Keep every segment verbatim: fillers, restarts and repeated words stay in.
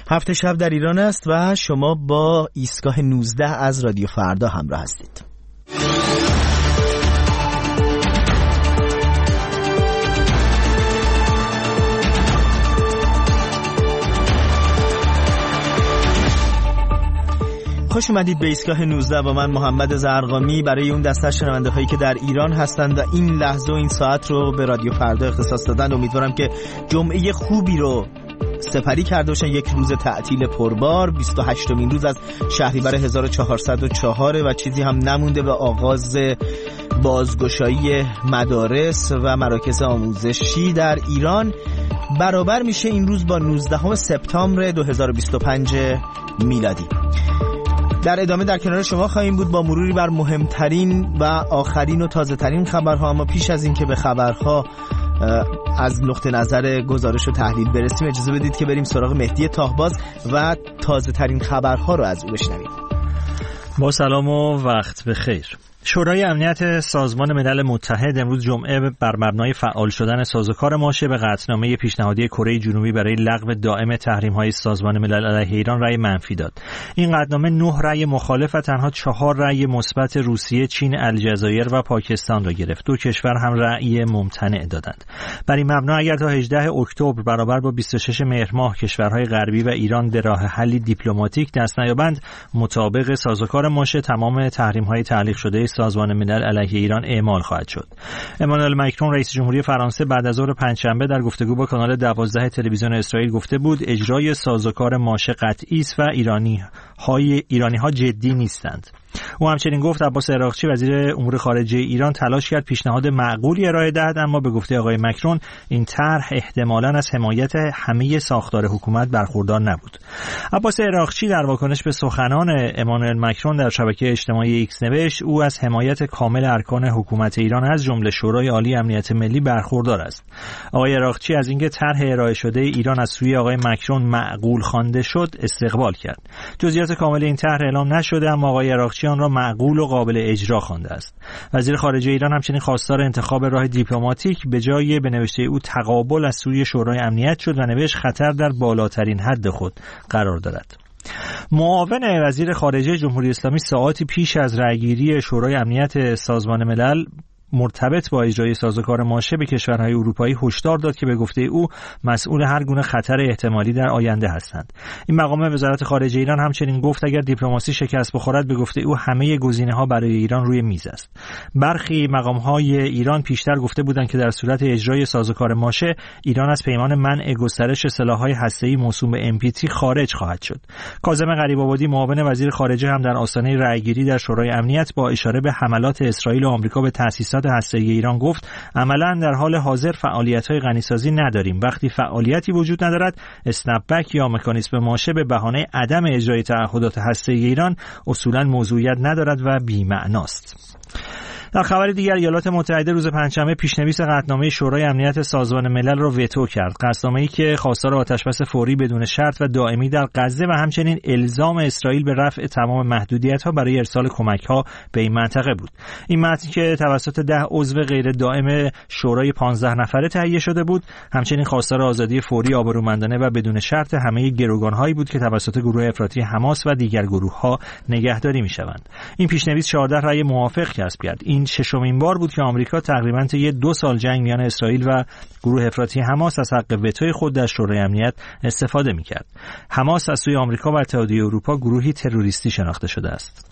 هفت شب در ایران است و شما با ایستگاه نوزده از رادیو فردا همراه هستید. خوش اومدید به ایستگاه نوزده با من محمد زرقامی برای اون دسته شنونده هایی که در ایران هستند و این لحظه و این ساعت رو به رادیو فردا اختصاص دادن. امیدوارم که جمعه خوبی رو سپری کرده باشن. یک روز تعطیل پربار، بیست و هشتمین روز از شهریور هزار و چهارصد و چهار و چیزی هم نمونده به آغاز بازگشایی مدارس و مراکز آموزشی در ایران. برابر میشه این روز با نوزدهم سپتامبر دو هزار و بیست و پنج میلادی. در ادامه در کنار شما خواهیم بود با مروری بر مهمترین و آخرین و تازه ترین خبرها. اما پیش از این که به خبرها از نقطه نظر گزارش و تحلیل برسیم، اجازه بدید که بریم سراغ مهدی تاهباز و تازه ترین خبرها رو از او بشنویم. با سلام و وقت بخیر. شورای امنیت سازمان ملل متحد امروز جمعه بر مبنای فعال شدن سازوکار ماشه به قطعنامه پیشنهادی کره جنوبی برای لغو دائم تحریم‌های سازمان ملل علیه ایران رأی منفی داد. این قطعنامه نه رأی مخالف و تنها چهار رأی مثبت روسیه، چین، الجزایر و پاکستان را گرفت. دو کشور هم رأی ممتنع دادند. بر این مبنا اگر تا هجدهم اکتبر برابر با بیست و ششم مهر ماه کشورهای غربی و ایران به راه حلی دیپلماتیک دست نیابند، مطابق سازوکار ماشه تمام تحریم‌های تعلیق شده سازمان ملل علیه ایران اعمال خواهد شد. امانوئل مکرون رئیس جمهوری فرانسه بعد از ظهر پنجشنبه در گفتگو با کانال دوازده تلویزیون اسرائیل گفته بود اجرای سازوکار ماشه قطعی است و ایرانی های ایرانی ها جدی نیستند. او همچنین گفت عباس عراقچی وزیر امور خارجه ایران تلاش کرد پیشنهاد معقولی ارائه دهد، اما به گفته آقای مکرون این طرح احتمالاً از حمایت همه ساختار حکومت برخوردار نبود. عباس عراقچی در واکنش به سخنان امانوئل مکرون در شبکه اجتماعی ایکس نوشت او از حمایت کامل ارکان حکومت ایران از جمله شورای عالی امنیت ملی برخوردار است. آقای عراقچی از اینکه طرح ارائه شده ایران از سوی آقای مکرون معقول خوانده شد استقبال کرد. جزئیات کامل این طرح اعلام نشده، اما آقای عراقچی آن را معقول و قابل اجرا خوانده است. وزیر خارجه ایران همچنین خواستار انتخاب راه دیپلماتیک به جای به نوشته او تقابل از سوی شورای امنیت شد و نوشت خطر در بالاترین حد خود قرار دارد. معاون وزیر خارجه جمهوری اسلامی ساعاتی پیش از رأیگیری شورای امنیت سازمان ملل مرتبط با اجرای سازوکار ماشه به کشورهای اروپایی هشدار داد که به گفته او مسئول هر گونه خطر احتمالی در آینده هستند. این مقام وزارت خارجه ایران همچنین گفت اگر دیپلماسی شکست بخورد به گفته او همه گزینه‌ها برای ایران روی میز است. برخی مقام‌های ایران پیشتر گفته بودند که در صورت اجرای سازوکار ماشه ایران از پیمان منع گسترش سلاح‌های هسته‌ای موسوم به ام پی تی خارج خواهد شد. کاظم غریب‌آبادی معاون وزیر خارجه هم در آستانه رأیگیری در شورای امنیت با اشاره به حملات اسرائیل و آمریکا به تأسیسات هسته‌ای ایران گفت عملاً در حال حاضر فعالیت‌های غنیسازی نداریم. وقتی فعالیتی وجود ندارد اسنپ بک یا مکانیزم ماشه به بهانه عدم اجرای تعهدات هسته‌ای ایران اصولاً موضوعیت ندارد و بی‌معناست. در خبر دیگر ایالات متحده روز پنجشنبه پیشنویس قطعنامه شورای امنیت سازمان ملل را وتو کرد. قطعنامه‌ای که خواستار آتشبس فوری بدون شرط و دائمی در غزه و همچنین الزام اسرائیل به رفع تمام محدودیت‌ها برای ارسال کمک‌ها به این منطقه بود. این متن که توسط ده عضو غیر دائم شورای پانزده نفره تهیه شده بود، همچنین خواستار آزادی فوری، آبرومندانه و بدون شرط همه گروگان‌هایی بود که توسط گروه افراطی حماس و دیگر گروه‌ها نگهداری می‌شوند. این پیشنویس چهارده رأی موافق کسب کرد. این ششمین بار بود که آمریکا تقریباً طی دو سال جنگ میان اسرائیل و گروه افراطی حماس از حق وتوی خود در شورای امنیت استفاده می‌کرد. حماس از سوی آمریکا و اتحادیه اروپا گروهی تروریستی شناخته شده است.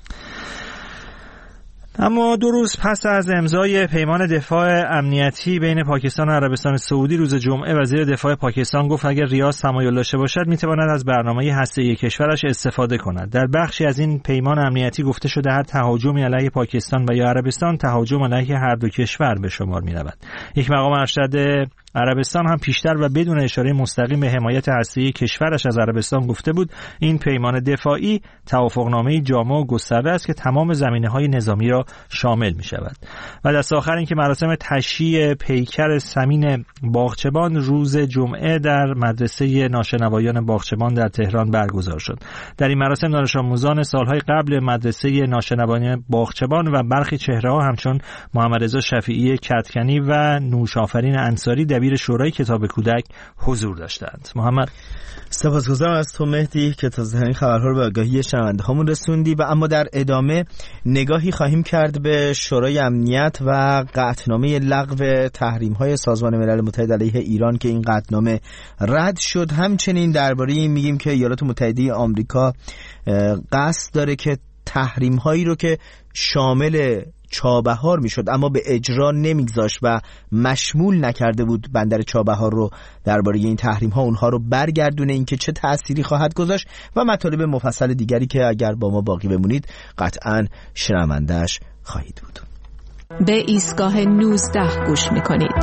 اما دو روز پس از امضای پیمان دفاع امنیتی بین پاکستان و عربستان سعودی روز جمعه وزیر دفاع پاکستان گفت اگر ریاض تمایل داشته باشد میتواند از برنامه هسته‌ای کشورش استفاده کند. در بخشی از این پیمان امنیتی گفته شده هر تهاجمی علیه پاکستان و یا عربستان تهاجم علیه هر دو کشور به شمار می‌رود. یک مقام ارشد عربستان هم پیشتر و بدون اشاره مستقیم به حمایت هسته‌ای کشورش از عربستان گفته بود این پیمان دفاعی توافقنامه‌ای جامع و گسترده است که تمام زمینه‌های نظامی را شامل می‌شود. و دست آخر این که مراسم تشییع پیکر ثمین باغچبان روز جمعه در مدرسه ناشنوایان باغچبان در تهران برگزار شد. در این مراسم دانش آموزان سالهای قبل مدرسه ناشنوایان باغچبان و برخی چهره‌ها همچون محمد رضا شفیعی کدکنی و نوش‌آفرین انصاری دبیر دبیر شورای کتاب کودک حضور داشتند. محمد، سپاسگزارم از تو مهدی که تازه این خبرها رو به آگاهی شنونده هامون رسوندی. و اما در ادامه نگاهی خواهیم کرد به شورای امنیت و قطعنامه لغو تحریم‌های سازمان ملل متحد علیه ایران که این قطعنامه رد شد. همچنین درباره این میگیم که ایالات متحده آمریکا قصد داره که تحریم‌هایی رو که شامل چابهار میشد اما به اجرا نمیگذاشت و مشمول نکرده بود بندر چابهار رو، درباره این تحریم ها اونها رو برگردونه، اینکه چه تأثیری خواهد گذاشت و مطالب مفصل دیگری که اگر با ما باقی بمونید قطعاً شنونده‌اش خواهید بود. به ایستگاه نوزده گوش میکنید.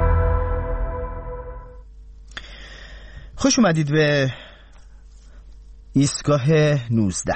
خوش اومدید به ایستگاه نوزده.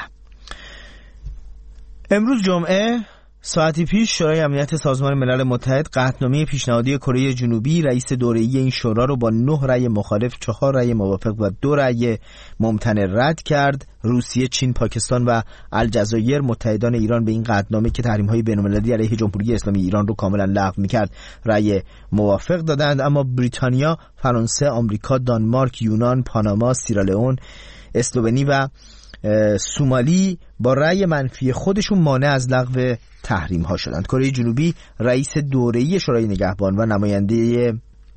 امروز جمعه ساعتی پیش شورای امنیت سازمان ملل متحد قطعنامه پیشنهادی کره جنوبی رئیس دوره‌ای این شورا رو با نه رأی مخالف، چهار رأی موافق و دو رأی ممتنع رد کرد. روسیه، چین، پاکستان و الجزایر متحدان ایران به این قطعنامه که تحریم‌های بین‌المللی علیه جمهوری اسلامی ایران رو کاملا لغو می‌کرد رأی موافق دادند، اما بریتانیا، فرانسه، آمریکا، دانمارک، یونان، پاناما، سیرالئون، اسلوونی و سومالی با رأی منفی خودشون مانع از لغو تحریم ها شدند. کره جنوبی رئیس دوره‌ای شورای نگهبان و نماینده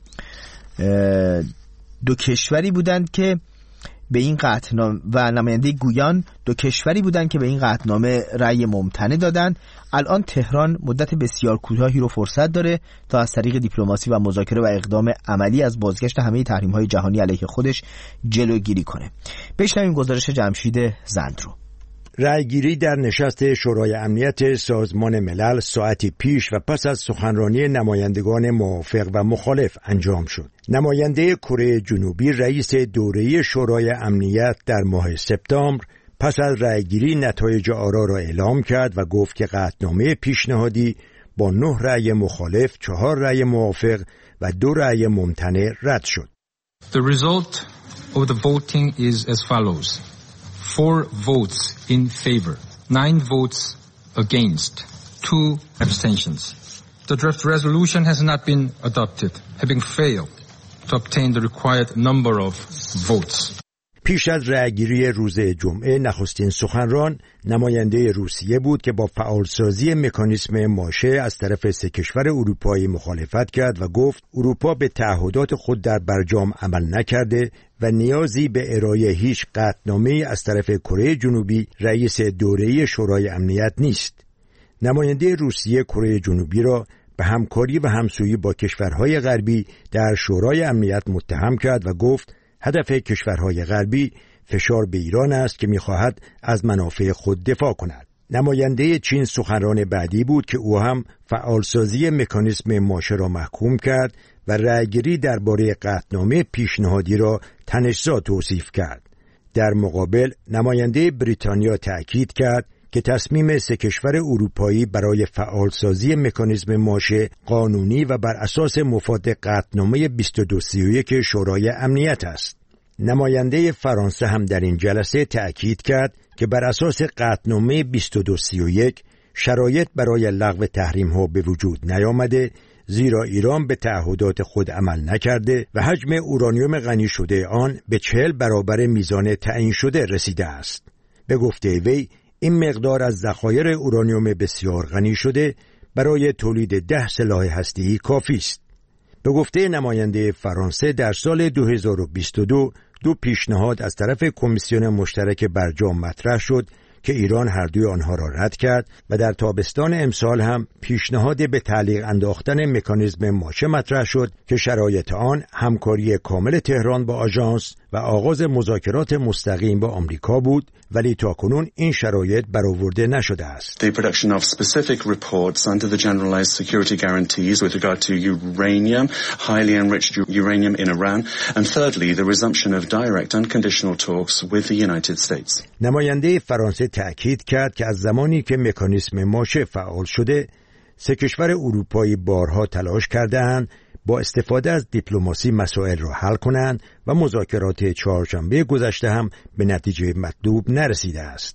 دو کشوری بودند که به این قطعنامه و نماینده گویان دو کشوری بودند که به این قطعنامه رأی ممتنع دادند. الان تهران مدت بسیار کوتاهی رو فرصت داره تا از طریق دیپلماسی و مذاکره و اقدام عملی از بازگشت همه تحریم‌های جهانی علیه خودش جلوگیری کنه. بشنویم گزارش جمشید زند رو. رأیگیری در نشست شورای امنیت سازمان ملل ساعتی پیش و پس از سخنرانی نمایندگان موافق و مخالف انجام شد. نماینده کره جنوبی رئیس دوره‌ای شورای امنیت در ماه سپتامبر پس از رأیگیری نتایج آرا را اعلام کرد و گفت که قطعنامه پیشنهادی با نه رأی مخالف، چهار رأی موافق و دو رأی ممتنع رد شد. The result of the voting is as follows. Four votes in favor, nine votes against, two abstentions. The draft resolution has not been adopted, having failed to obtain the required number of votes. پیش از رأیگیری روز جمعه نخستین سخنران نماینده روسیه بود که با فعالسازی مکانیسم ماشه از طرف سه کشور اروپایی مخالفت کرد و گفت اروپا به تعهدات خود در برجام عمل نکرده و نیازی به ارائه هیچ قطعنامه‌ای از طرف کره جنوبی رئیس دوره‌ای شورای امنیت نیست. نماینده روسیه کره جنوبی را به همکاری و همسویی با کشورهای غربی در شورای امنیت متهم کرد و گفت هدف کشورهای غربی فشار به ایران است که می‌خواهد از منافع خود دفاع کند. نماینده چین سخنران بعدی بود که او هم فعالسازی مکانیسم ماشه را محکوم کرد و رأیگیری درباره قطعنامه پیشنهادی را تنش‌زا توصیف کرد. در مقابل نماینده بریتانیا تأکید کرد که تصمیم سه کشور اروپایی برای فعالسازی مکانیسم ماشه قانونی و بر اساس مفاد قطعنامه بیست و دو سی و یک شورای امنیت است. نماینده فرانسه هم در این جلسه تأکید کرد که بر اساس قطعنامه بیست و دو سی و یک شرایط برای لغو تحریم‌ها به وجود نیامده، زیرا ایران به تعهدات خود عمل نکرده و حجم اورانیوم غنی شده آن به چهل برابر میزان تعیین شده رسیده است. به گفته وی این مقدار از ذخایر اورانیوم بسیار غنی شده برای تولید ده سلاح هسته‌ای کافی است. به گفته نماینده فرانسه در سال دو هزار و بیست و دو دو پیشنهاد از طرف کمیسیون مشترک برجام مطرح شد که ایران هر دوی آنها را رد کرد و در تابستان امسال هم پیشنهاد به تعلیق انداختن مکانیزم ماشه مطرح شد که شرایط آن همکاری کامل تهران با آژانس و آغاز مذاکرات مستقیم با آمریکا بود، ولی تاکنون این شرایط برآورده نشده است. The production of specific reports under the generalized security guarantees with regard to uranium, highly enriched uranium in Iran, and thirdly the resumption of direct unconditional talks with the United States. نماینده فرانسه تأکید کرد که از زمانی که مکانیسم ماشه فعال شده، سه کشور اروپایی بارها تلاش کرده‌اند با استفاده از دیپلماسی مسائل را حل کنند و مذاکرات چهارشنبه گذشته هم به نتیجه مطلوب نرسیده است.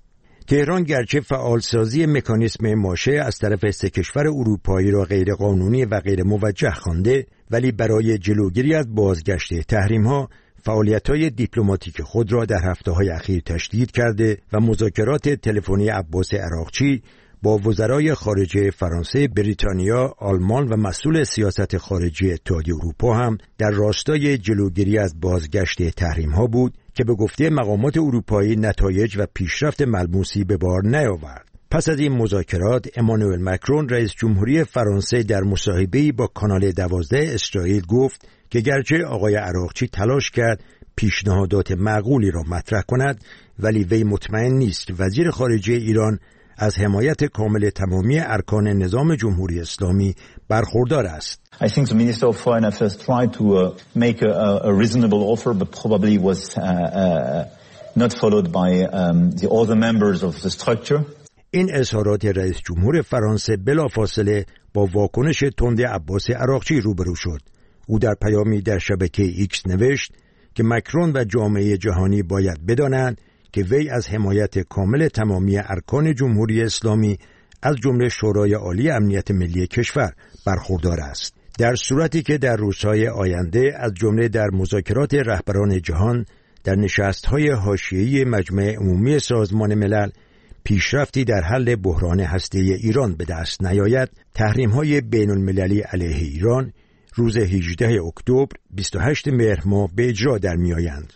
تهران گرچه فعالسازی مکانیسم ماشه از طرف سه کشور اروپایی را غیر قانونی و غیر موجه خوانده، ولی برای جلوگیری از بازگشت تحریم‌ها فعالیت‌های دیپلماتیک خود را در هفته‌های اخیر تشدید کرده و مذاکرات تلفنی عباس عراقچی با وزرای خارجه فرانسه، بریتانیا، آلمان و مسئول سیاست خارجی اتحادیه اروپا هم در راستای جلوگیری از بازگشت تحریم‌ها بود که به گفته مقامات اروپایی نتایج و پیشرفت ملموسی به بار نیاورد. پس از این مذاکرات امانوئل مکرون رئیس جمهوری فرانسه در مصاحبه‌ای با کانال دوازده اسرائیل گفت که گرچه آقای عراقچی تلاش کرد پیشنهادات معقولی را مطرح کند، ولی وی مطمئن نیست که وزیر خارجه ایران از حمایت کامل تمامی ارکان نظام جمهوری اسلامی برخوردار است. I think the Minister of Foreign Affairs tried to uh, make a, a reasonable offer, but probably was uh, uh, not followed by um, the other members of the structure. این اظهارات رئیس جمهور فرانسه بلافاصله با واکنش تند عباس عراقچی روبرو شد. او در پیامی در شبکه ایکس نوشت که مکرون و جامعه جهانی باید بدانند که وی از حمایت کامل تمامی ارکان جمهوری اسلامی از جمله شورای عالی امنیت ملی کشور برخوردار است. در صورتی که در روزهای آینده از جمله در مذاکرات رهبران جهان در نشست‌های حاشیه‌ای مجمع عمومی سازمان ملل پیشرفتی در حل بحران هسته‌ای ایران به دست نیاید، تحریم‌های بین‌المللی علیه ایران روز هجدهم اکتبر بیست و هشتم مهر ماه به اجرا در می‌آیند.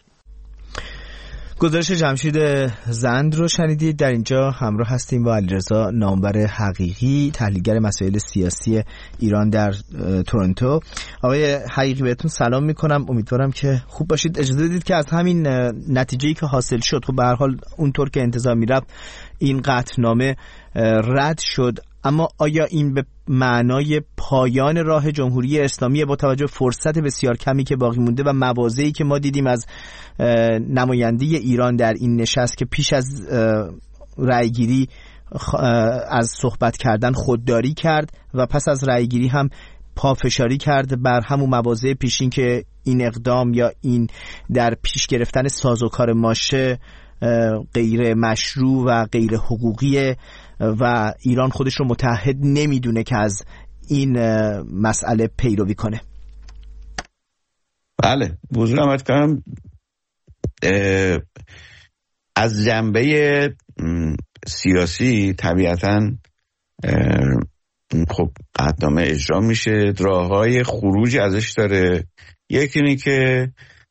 گزارش جمشید زند رو شنیدید. در اینجا همراه هستیم با علیرضا نامور حقیقی، تحلیلگر مسائل سیاسی ایران در تورنتو. آقای حقیقی بهتون سلام میکنم، امیدوارم که خوب باشید. اجازه بدید که از همین نتیجه‌ای که حاصل شد، خب به هر حال اونطور که انتظار میرفت این قطعنامه رد شد، اما آیا این به معنای پایان راه جمهوری اسلامی با توجه فرصت بسیار کمی که باقی مونده و مواضعی که ما دیدیم از نماینده ایران در این نشست که پیش از رأیگیری از صحبت کردن خودداری کرد و پس از رأیگیری هم پافشاری کرد بر همون مواضع پیشین که این اقدام یا این در پیش گرفتن سازوکار ماشه غیر مشروع و غیر حقوقیه و ایران خودش رو متعهد نمیدونه که از این مسئله پیروی کنه؟ بله، بزرگ آمد کنم از جنبه سیاسی طبیعتاً خب قطعنامه اجرا میشه، راههای خروج ازش داره. یکی اینه که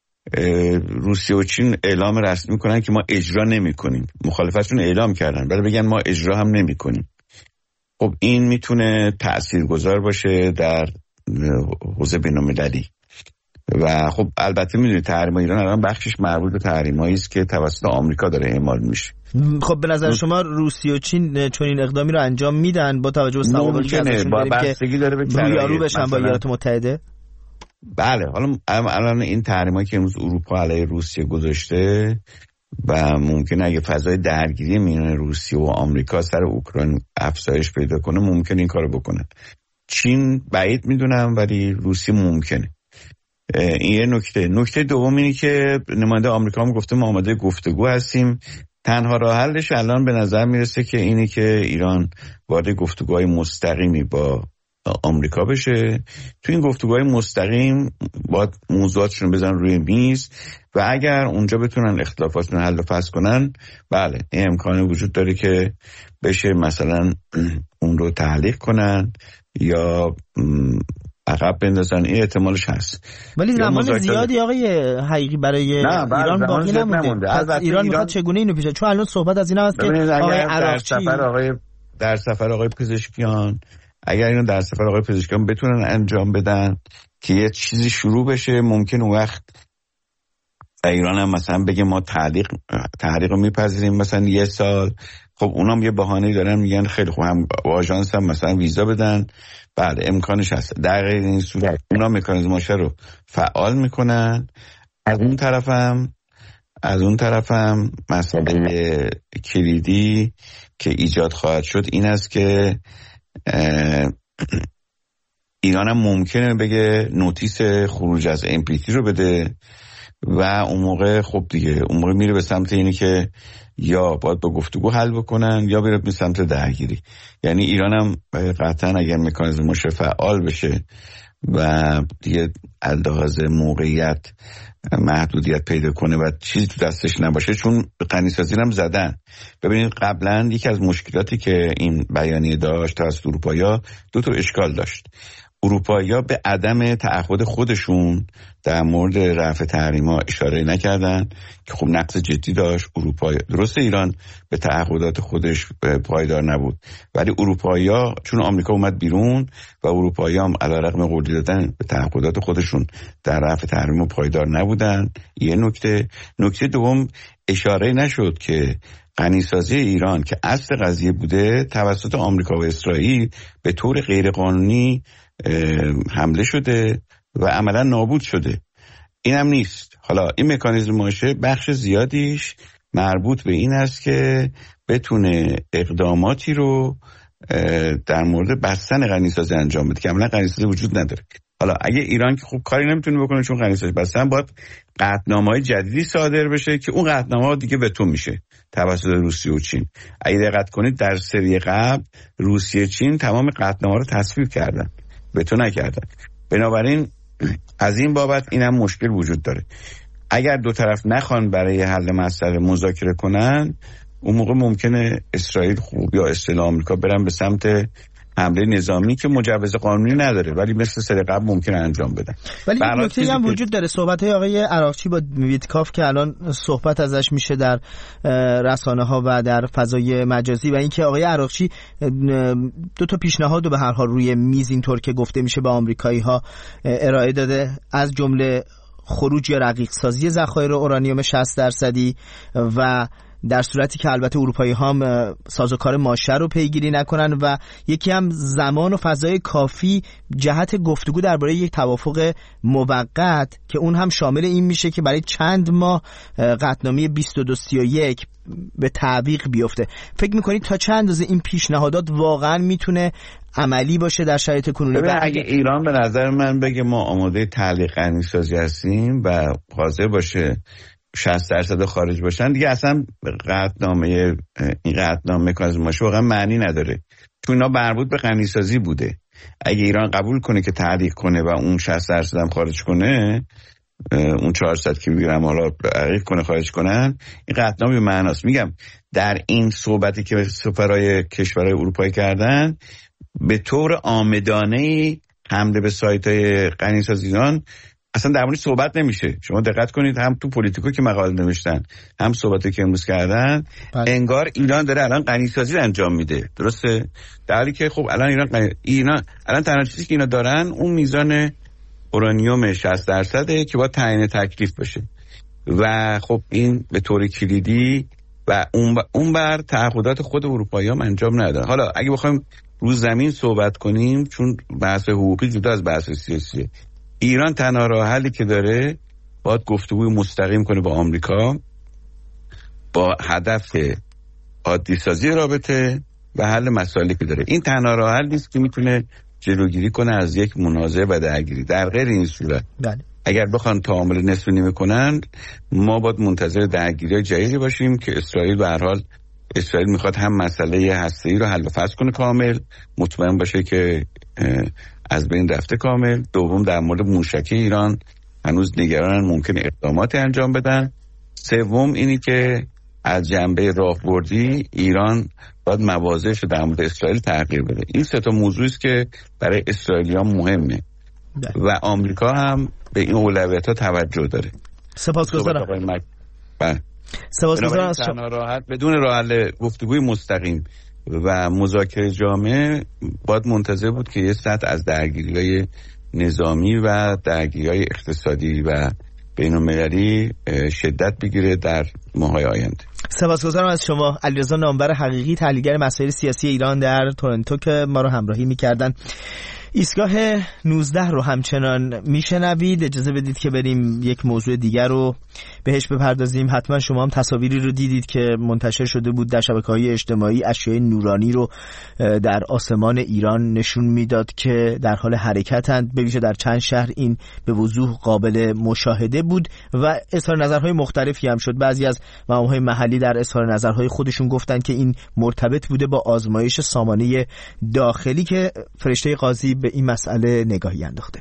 روسیه و چین اعلام رسمی کنن که ما اجرا نمی کنیم، مخالفتشون اعلام کردن ولی بگن ما اجرا هم نمی کنیم. خب این میتونه تأثیرگذار باشه در حوزه بین‌المللی و خب البته میدونید تحریم ایران الان بخشش مربوط به تحریمایی است که توسط آمریکا داره اعمال میشه. خب به نظر شما روسیه و چین چون این اقدامی رو انجام میدن با توجه به سوابقی که ازشون داریم که رویارو بشن با ایالات متحده؟ بله، حالا الان این تحریمایی که امروز اروپا علیه روسیه گذاشته و ممکنه اگه فضای درگیری میان روسیه و آمریکا سر اوکراین افزایش پیدا کنه ممکنه این کارو بکنه. چین بعید میدونم ولی روسیه ممکنه. این یه نکته. نکته دوم اینه که نماینده آمریکا هم گفته ما آماده گفتگو هستیم. تنها راه حلش الان به نظر میرسه که اینه که ایران وارد گفتگوهای مستقیمی با آمریکا بشه. تو این گفتگوهای مستقیم باید موضوعاتشون بزنن روی میز و اگر اونجا بتونن اختلافاتشون حل و فصل کنن، بله این امکانی وجود داره که بشه مثلا اون رو تعلیق کنن یا عقب بندازن. این احتمالش هست ولی زمان زیادی آقای حقیقی برای ایران باقی نمونده. از ایران میخواد چگونه اینو پیش، چون الان صحبت از این هست که آقای عراقچی در سفر آقای در سفر آقای پزشکیان اگر اینو در سفر آقای پزشکیان بتونن انجام بدن که یه چیزی شروع بشه، ممکن اون وقت ایران هم مثلا بگه ما تعلیق تعلیق رو میپذیریم مثلا یه سال. خب اونام یه بهانه‌ای دارن میگن خیلی خوب هم آژانس هم مثلا ویزا بدن. بله امکانش هست. در غیر این صورت اونا مکانیزماش رو فعال میکنن. از اون طرفم از اون طرفم مسئله کلیدی که ایجاد خواهد شد این است که ایران هم ممکنه بگه نوتیس خروج از ام پی تی رو بده و اون موقع خب دیگه اون موقع میره به سمت اینی که یا باید با گفتگو حل بکنن یا بره به سمت درگیری. یعنی ایران هم قطعا اگر مکانیزمش فعال بشه و دیگه لحاظ موقعیت محدودیت پیدا کنه و چیزی تو دستش نباشه، چون غنیسازی هم زدن. ببینید قبلا یکی از مشکلاتی که این بیانیه داشت از اروپایا دو تا اشکال داشت. اروپایا به عدم تعهد خودشون در مورد رفع تحریما اشاره نکردن که خب نقص جدی داشت. اروپا درست ایران به تعهدات خودش پایدار نبود، ولی اروپایا چون آمریکا اومد بیرون و اروپایا هم علیرغم قول دادن به تعهدات خودشون در رفع تحریم پایدار نبودن. یه نکته. نکته دوم اشاره نشد که غنیسازی ایران که اصل قضیه بوده توسط آمریکا و اسرائیل به طور غیرقانونی حمله شده و عملا نابود شده. اینم نیست. حالا این مکانیزم ماشه بخش زیادیش مربوط به این است که بتونه اقداماتی رو در مورد بستن غنیسازی انجام بده که عملا غنیسازی وجود نداره. حالا اگه ایران که خب کاری نمیتونه بکنه چون غنیسازی بستن، باید قطعنامه‌های جدیدی صادر بشه که اون قطعنامه‌ها دیگه وتو میشه توسط روسیه و چین. اگه دقت کنید در سری قبل روسیه چین تمام قطعنامه‌ها رو تصویب کردن، وتو نکردن. بنابراین از این بابت این هم مشکل وجود داره. اگر دو طرف نخوان برای حل مسئله مذاکره کنن، اون موقع ممکنه اسرائیل خوب یا اصطلاح آمریکا برن به سمت حمله نظامی که مجوز قانونی نداره ولی مثل سری قبل ممکنه انجام بدن. ولی یک نکته هم وجود داره. صحبت‌های آقای عراقچی با ویتکاف که الان صحبت ازش میشه در رسانه‌ها و در فضای مجازی و اینکه آقای عراقچی دو تا پیشنهاد رو به هر حال روی میز اینطور که گفته میشه به آمریکایی‌ها ارائه داده، از جمله خروج یا رقیق سازی ذخایر اورانیوم شصت درصدی و در صورتی که البته اروپایی هم سازوکار ماشه رو پیگیری نکنن و یکی هم زمان و فضای کافی جهت گفتگو درباره یک توافق موقت که اون هم شامل این میشه که برای چند ماه قطعنامه بیست و دو سی و یک به تعویق بیفته. فکر میکنید تا چند اندازه این پیشنهادات واقعا میتونه عملی باشه در شرایط کنونی؟ اگه ایران به نظر من بگه ما آماده تعلیق غنیسازی هستیم و حاضر باشه شصت درصد خارج باشن، دیگه اصلا قطعنامه این قطعنامه مکانیزم ماشه واقعا معنی نداره، چون اینا مربوط به غنیسازی بوده. اگه ایران قبول کنه که تعلیق کنه و اون شصت درصد هم خارج کنه، اون چهارصد کیلوگرم حالا تعلیق کنه خارج کنن، این قطعنامه به معناست. میگم در این صحبتی که سفرای کشورهای اروپایی کردن به طور عامدانه حمله به سایت‌های غنیسازی ایران اصلا در موردش صحبت نمیشه. شما دقت کنید هم تو پلیتیکو که مقاله نوشتن هم صحبتی که امروز کردن بله. انگار ایران داره الان غنیسازی رو انجام میده، درسته؟ در حالی که خب الان ایران غنی... ایران الان تنها چیزی که اینا دارن اون میزان اورانیوم شصت درصده که باید تعیین تکلیف بشه و خب این به طور کلیدی و اون ب... اون بر تعهدات خود اروپایی‌ها انجام ندادن. حالا اگه بخوایم رو زمین صحبت کنیم، چون بحث حقوقی جدا از بحث سیاسیه، ایران تنها راه حلی که داره باید گفتگوی مستقیم کنه با آمریکا با هدف عادی سازی رابطه و حل مسائلی که داره. این تنها راه حل نیست که میتونه جلوگیری کنه از یک منازعه و درگیری. در غیر این صورت بله. اگر بخوان تعامل نصف نیمه کنن، ما باید منتظر درگیری جدیدی باشیم که اسرائیل به هر حال اسرائیل میخواد هم مسئله هسته‌ای رو حل و فصل کنه کامل، مطمئن باشه که از بین رفته کامل. دوم در مورد موشکی ایران هنوز نگرانن ممکنه اقدامات انجام بدن. سوم اینی که از جنبه راهبردی ایران باید مواضعش رو در مورد اسرائیل تغییر بده. این سه تا موضوعی است که برای اسرائیلیان مهمه ده. و آمریکا هم به این اولویت‌ها توجه داره. سپاسگزارم. بله. سپاسگزارم از شما. راحت بدون راه حل گفتگوی مستقیم و مذاکره جامع باید منتظر بود که یه سطح از درگیری‌های نظامی و درگیری‌های اقتصادی و بین‌المللی شدت بگیره در ماه‌های آینده. سپاسگزارم از شما. علیرضا نامور حقیقی، تحلیلگر مسائل سیاسی ایران در تورنتو که ما رو همراهی می‌کردن. ایستگاه نوزده رو همچنان میشنوید. اجازه بدید که بریم یک موضوع دیگر رو بهش بپردازیم. حتما شما هم تصاویری رو دیدید که منتشر شده بود در شبکه‌های اجتماعی. اشیاء نورانی رو در آسمان ایران نشون میداد که در حال حرکتند. به ویژه در چند شهر این به وضوح قابل مشاهده بود و اظهار نظرهای مختلفی هم شد. بعضی از مقام‌های محلی در اظهار نظرهای خودشون گفتند که این مرتبط بوده با آزمایش سامانه داخلی که فرشته قاضی به این مسئله نگاهی انداخته.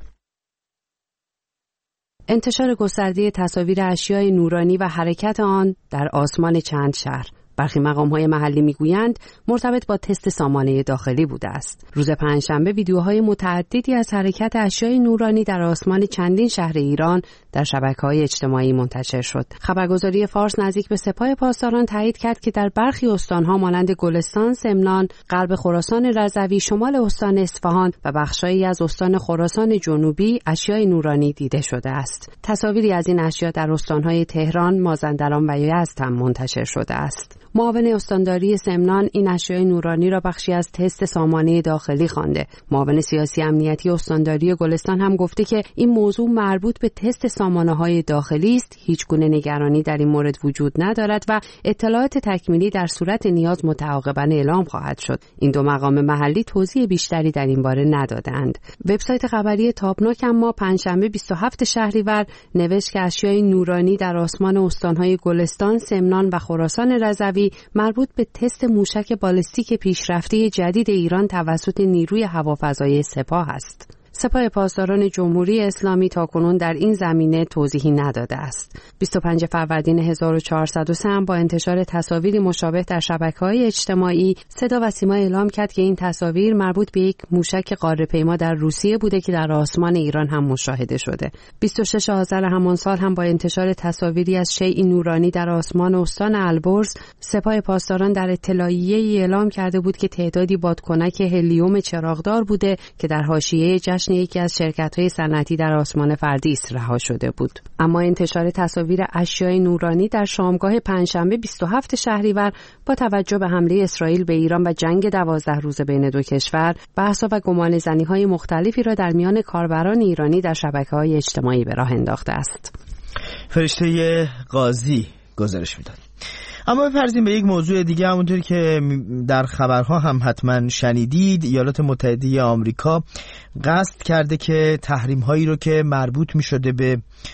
انتشار گسترده تصاویر اشیاء نورانی و حرکت آن در آسمان چند شهر. برخی مقام‌های محلی میگویند مرتبط با تست سامانه داخلی بوده است. روز پنجشنبه ویدیوهای متعددی از حرکت اشیاء نورانی در آسمان چندین شهر ایران در شبکه‌های اجتماعی منتشر شد. خبرگزاری فارس نزدیک به سپاه پاسداران تایید کرد که در برخی استان‌ها مانند گلستان، سمنان، غرب خراسان رضوی، شمال استان اصفهان و بخشایی از استان خراسان جنوبی اشیاء نورانی دیده شده است. تصاویری از این اشیا در استان‌های تهران، مازندران و یزد هم منتشر شده است. معاون استانداری سمنان این اشیاء نورانی را بخشی از تست سامانه داخلی خوانده. معاون سیاسی امنیتی استانداری گلستان هم گفته که این موضوع مربوط به تست سامانه‌های داخلی است، هیچ گونه نگرانی در این مورد وجود ندارد و اطلاعات تکمیلی در صورت نیاز متعاقباً اعلام خواهد شد. این دو مقام محلی توضیح بیشتری در این باره ندادند. وبسایت خبری تابناک اما پنجشنبه بیست و هفتم شهریور نوشت که اشیاء نورانی در آسمان استان‌های گلستان، سمنان و خراسان رضوی مربوط به تست موشک بالستیک پیشرفته جدید ایران توسط نیروی هوافضایی سپاه است. سپاه پاسداران جمهوری اسلامی تاکنون در این زمینه توضیحی نداده است. بیست و پنجم فروردین هزار و چهارصد و سه هم با انتشار تصاویری مشابه در شبکه‌های اجتماعی صدا و سیما اعلام کرد که این تصاویر مربوط به یک موشک قاره‌پیما در روسیه بوده که در آسمان ایران هم مشاهده شده. بیست و ششم آذر همان سال هم با انتشار تصاویری از شیء نورانی در آسمان استان البرز، سپاه پاسداران در اطلاعیه‌ای اعلام کرده بود که تعدادی بادکنک هلیوم چراغدار بوده که در حاشیه جشن یکی از شرکت‌های صنعتی در آسمان فردیس رها شده بود. اما انتشار تصاویر اشیاء نورانی در شامگاه پنجشنبه بیست و هفتم شهریور با توجه به حمله اسرائیل به ایران و جنگ دوازده روزه بین دو کشور، بحث‌ها و گمانه‌زنی‌های مختلفی را در میان کاربران ایرانی در شبکه‌های اجتماعی به راه انداخته است. فرشته قاضی گزارش می‌داد. اما بپردازیم به یک موضوع دیگه. همونطوری که در خبرها هم حتما شنیدید، ایالات متحده آمریکا قصد کرده که تحریم هایی رو که مربوط می شده به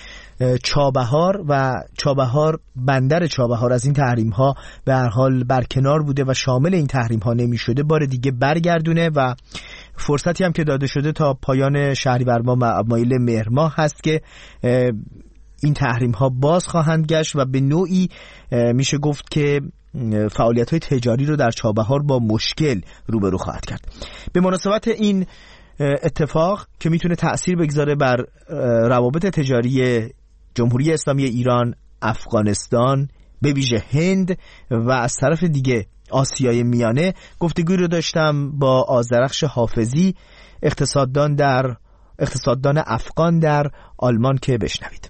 چابهار و چابهار بندر چابهار از این تحریم ها به هر حال برکنار بوده و شامل این تحریم ها نمی شده، بار دیگه برگردونه و فرصتی هم که داده شده تا پایان شهریور ماه مایل مهر ماه هست که این تحریم ها باز خواهند گشت و به نوعی میشه گفت که فعالیت های تجاری رو در چابهار با مشکل روبرو خواهد کرد. به مناسبت این اتفاق که میتونه تأثیر بگذاره بر روابط تجاری جمهوری اسلامی ایران، افغانستان، به ویژه هند و از طرف دیگه آسیای میانه، گفتگوی رو داشتم با آذرخش حافظی، اقتصاددان در اقتصاددان افغان در آلمان، که بشنوید.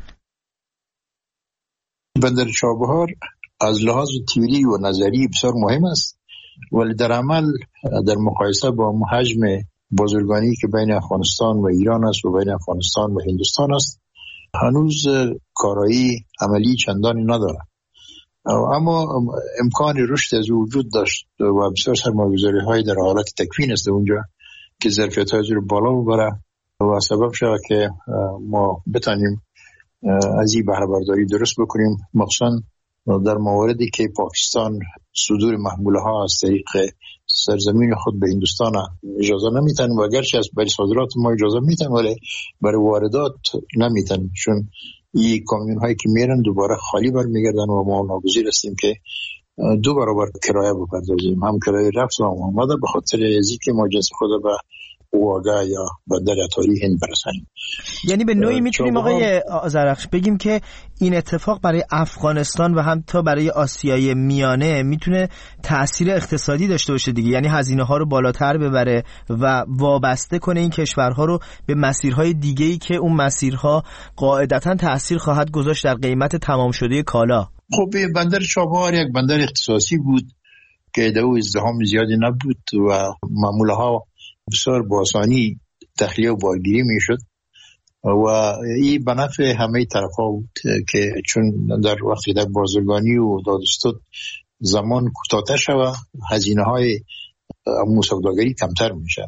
بندر چابهار از لحاظ تئوری و نظری بسیار مهم است، ولی در عمل در مقایسه با حجم بازرگانی که بین افغانستان و ایران است و بین افغانستان و هندوستان است هنوز کارایی عملی چندانی نداره، اما امکان رشد از وجود داشت و بسیار سرمایه‌گذاری های در حالت تکوین است اونجا که ظرفیت های رو بالا ببره و سبب شود که ما بتانیم از این بهره برداری درست بکنیم، مخصوصا در مواردی که پاکستان صدور محموله ها از طریق سرزمین خود به هندوستان اجازه نمیتن و اگرچه از برای صادرات ما اجازه میتن ولی برای واردات نمیتن، چون این کامیون هایی که میرن دوباره خالی برمیگردن و ما ناگزیر هستیم که دو برابر کرایه بپردازیم، هم کرایه رفت و هم آمده، به خاطر ازی که ما جنس خود به واگا یا بندر اتاری هند برسانیم. یعنی به نوعی میتونیم آقای آذرخش بگیم که این اتفاق برای افغانستان و هم تا برای آسیای میانه میتونه تأثیر اقتصادی داشته باشه دیگه، یعنی هزینه ها رو بالاتر ببره و وابسته کنه این کشورها رو به مسیرهای دیگه‌ای که اون مسیرها قاعدتاً تأثیر خواهد گذاشت در قیمت تمام شده کالا. خب بندر چابهار یک بندر اختصاصی بود که دو ازدحام زیادی نبود و معموله ها بسیار با آسانی تخلیه و بارگیری میشد و این به نفع همه طرفا بود که چون در وقتی در بازرگانی و دادستان زمان کوتاه‌تر شود، هزینه های سوداگری کمتر میشه.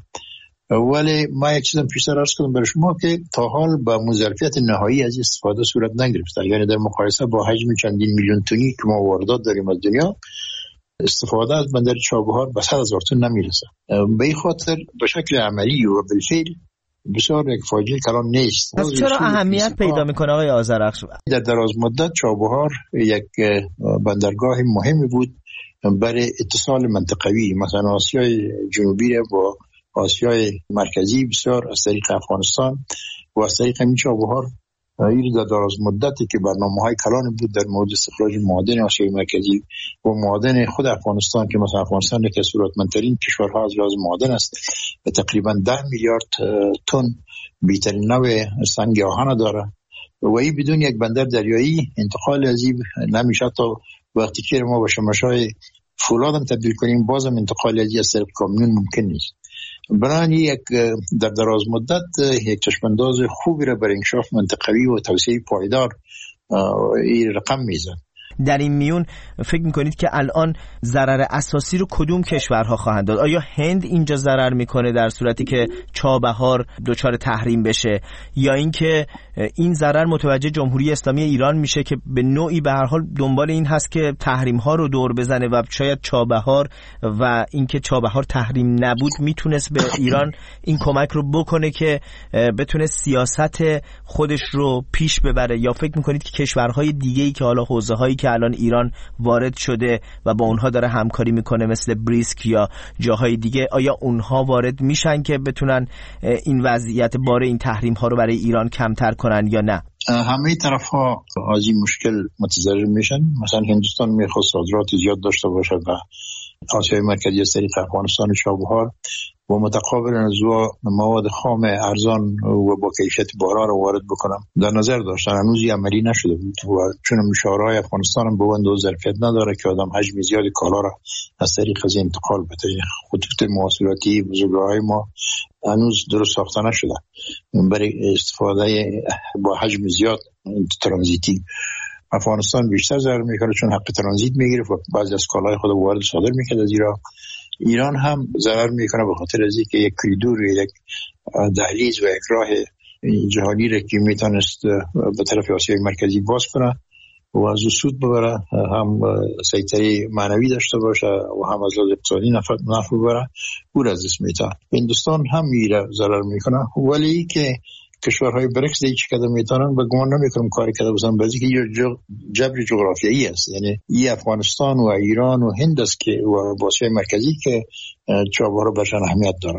ولی ما یک چیزم پیشتر عرض کردم برای شما که تا حال با مظرفیت نهایی از استفاده صورت نگرفته، یعنی در مقایسه با حجم چندین میلیون تنی که ما واردات داریم از دنیا، استفاده از بندر چابهار به صد هزار تن نمیرسه. به این خاطر به شکل عملی و بالفعل بسیار یک فاجعه کلان نیست. پس چرا اهمیت پیدا میکنه آقای آذرخش؟ در دراز مدت چابهار یک بندرگاه مهمی بود برای اتصال منطقوی، مثلا آسیای جنوبی با آسیای مرکزی بسیار از طریق افغانستان و از طریق این چابهار. این در دراز مدتی که برنامه‌های کلان بود در مورد استخراج معادن آسیای مرکزی و معادن خود افغانستان که مثلا افغانستان یکی از ثروتمندترین کشورها از لحاظ معادن است و تقریبا ده میلیارد تن بی‌ترین نوع سنگ آهن داره و این بدون یک بندر دریایی انتقال از این نمیشه. تا وقتی که ما با شمشای فولاد هم تبدیل کنیم بازم انتقال از این از طریق کامیون ممکن نیست. برای یک در دراز مدت یک چشمانداز خوبی را برای انکشاف منطقوی و توسعه پایدار این رقم میزن. در این میون فکر میکنید که الان ضرر اساسی رو کدوم کشورها خواهند داد؟ آیا هند اینجا ضرر میکنه در صورتی که چابهار دچار تحریم بشه، یا اینکه این ضرر متوجه جمهوری اسلامی ایران میشه که به نوعی به هر حال دنبال این هست که تحریم ها رو دور بزنه و شاید چابهار و اینکه چابهار تحریم نبود میتونست به ایران این کمک رو بکنه که بتونه سیاست خودش رو پیش ببره؟ یا فکر میکنید که کشورهای دیگه‌ای که حالا حوزه‌هایی که الان ایران وارد شده و با اونها داره همکاری میکنه مثل بریسک یا جاهای دیگه، آیا اونها وارد میشن که بتونن این وضعیت بار این تحریم ها رو برای ایران کمتر کنن یا نه؟ همه طرف ها از این مشکل متضرر میشن. مثلا هندوستان میخواد صادرات زیاد داشته باشه و آسیای مرکزی از طریق افغانستان و چابهار و متقابل نزوع مواد خام ارزان و با کیفیت بالا رو وارد بکنم در نظر داشتن. هنوز عملی نشده بود و چون مشاورای افغانستان هم به اون ظرفیت نداره که آدم حجم زیادی کالا را از طریق از انتقال بده. خطوط مواصلاتی بزرگراهای ما هنوز درست ساخته نشده برای استفاده با حجم زیاد ترانزیتی. افغانستان بیشتر ضرر میکنه چون حق ترانزیت میگیره و بعضی از کالای خود وارد صادر میکنه از ایران. ایران هم ضرر میکنه به خاطر از اینکه یک کریدور، یک دهلیز و یک راه جهانی را که میتونست به طرف آسیای مرکزی باز کنه و از او سود ببره، هم سیطره معنوی داشته باشه و هم از لحاظ اقتصادی نفع ببره، او از دست میتونه. هندوستان هم میره ضرر میکنه، ولی که کشورهای بریکس دیگه چه کده میتونن به گمان نمیکنم کاری کده بسن، بعضی که یه جبر جغرافیایی است. یعنی این افغانستان و ایران و هند است که و آسیای مرکزی که چابهار برشان اهمیت داره.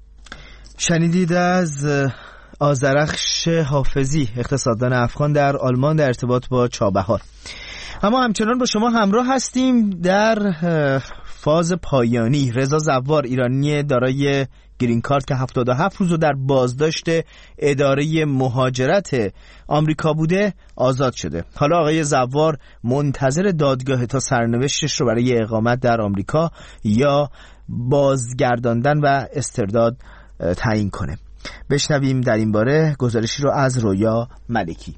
شنیدید از آذرخش حافظی، اقتصاددان افغان در آلمان، در ارتباط با چابهار. اما همچنان با شما همراه هستیم در فاز پایانی. رضا زوار، ایرانی دارای گرین کارت که هفتاد و هفت روز رو در بازداشت اداره مهاجرت آمریکا بوده، آزاد شده. حالا آقای زوار منتظر دادگاه تا سرنوشتش رو برای اقامت در آمریکا یا بازگرداندن و استرداد تعیین کنه. بشنویم در این باره گزارشی رو از رویا ملکی.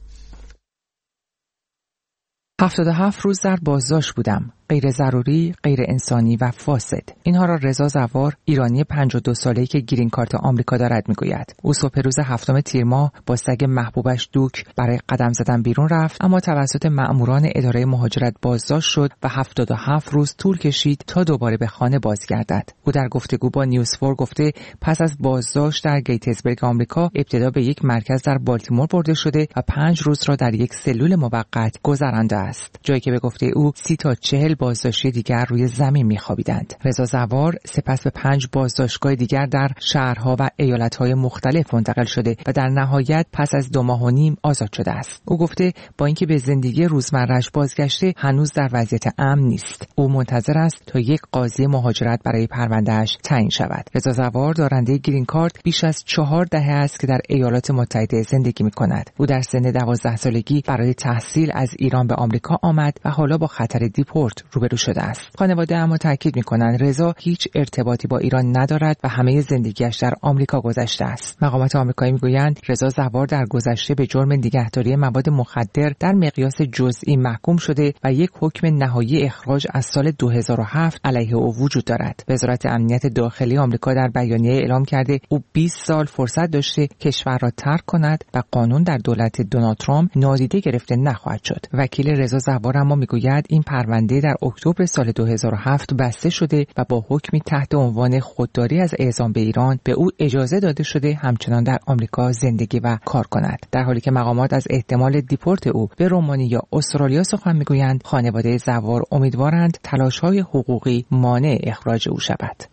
هفتاد و هفت روز در بازداشت بودم. غیر ضروری، غیر انسانی و فاسد. اینها را رضا زوار، ایرانی پنجاه و دو ساله‌ای که گرین کارت آمریکا دارد میگوید. او صبح روز هفتم تیر ماه با سگ محبوبش دوک برای قدم زدن بیرون رفت، اما توسط مأموران اداره مهاجرت بازداشت شد و هفتاد و هفت روز طول کشید تا دوباره به خانه بازگردد. او در گفتگو با نیوز فور گفته پس از بازداشت در گیتسبرگ آمریکا ابتدا به یک مرکز در بالتیمور برده شده و پنج روز را در یک سلول موقت گذرانده است، جایی که به گفته او سی تا چهل بازداشتی دیگر روی زمین می‌خوابیدند. رضا زوار سپس به پنج بازداشتگاه دیگر در شهرها و ایالت‌های مختلف منتقل شده و در نهایت پس از دو ماه و نیم آزاد شده است. او گفته با اینکه به زندگی روزمره‌اش بازگشته، هنوز در وضعیت امن نیست. او منتظر است تا یک قاضی مهاجرت برای پرونده‌اش تعیین شود. رضا زوار دارنده گرین کارت بیش از چهار دهه است که در ایالات متحده زندگی می‌کند. او در سن دوازده سالگی برای تحصیل از ایران به آمریکا آمد و حالا با خطر دیپورت روبرو شده است. خانواده اما تاکید می‌کنند رضا هیچ ارتباطی با ایران ندارد و همه زندگیش در آمریکا گذشته است. مقامات آمریکایی می‌گویند رضا زوار در گذشته به جرم نگهداری مواد مخدر در مقیاس جزئی محکوم شده و یک حکم نهایی اخراج از سال دو هزار و هفت علیه او وجود دارد. وزارت امنیت داخلی آمریکا در بیانیه اعلام کرده او بیست سال فرصت داشته کشور را ترک کند و قانون در دولت دونالد ترامپ نادیده گرفته نخواهد شد. وکیل رضا زوار اما میگوید این پرونده در اکتبر سال دو هزار و هفت بسته شده و با حکمی تحت عنوان خودداری از اعزام به ایران به او اجازه داده شده همچنان در آمریکا زندگی و کار کند. در حالی که مقامات از احتمال دیپورت او به رومانی یا استرالیا سخن میگویند، خانواده زوار امیدوارند تلاش‌های حقوقی مانع اخراج او شود.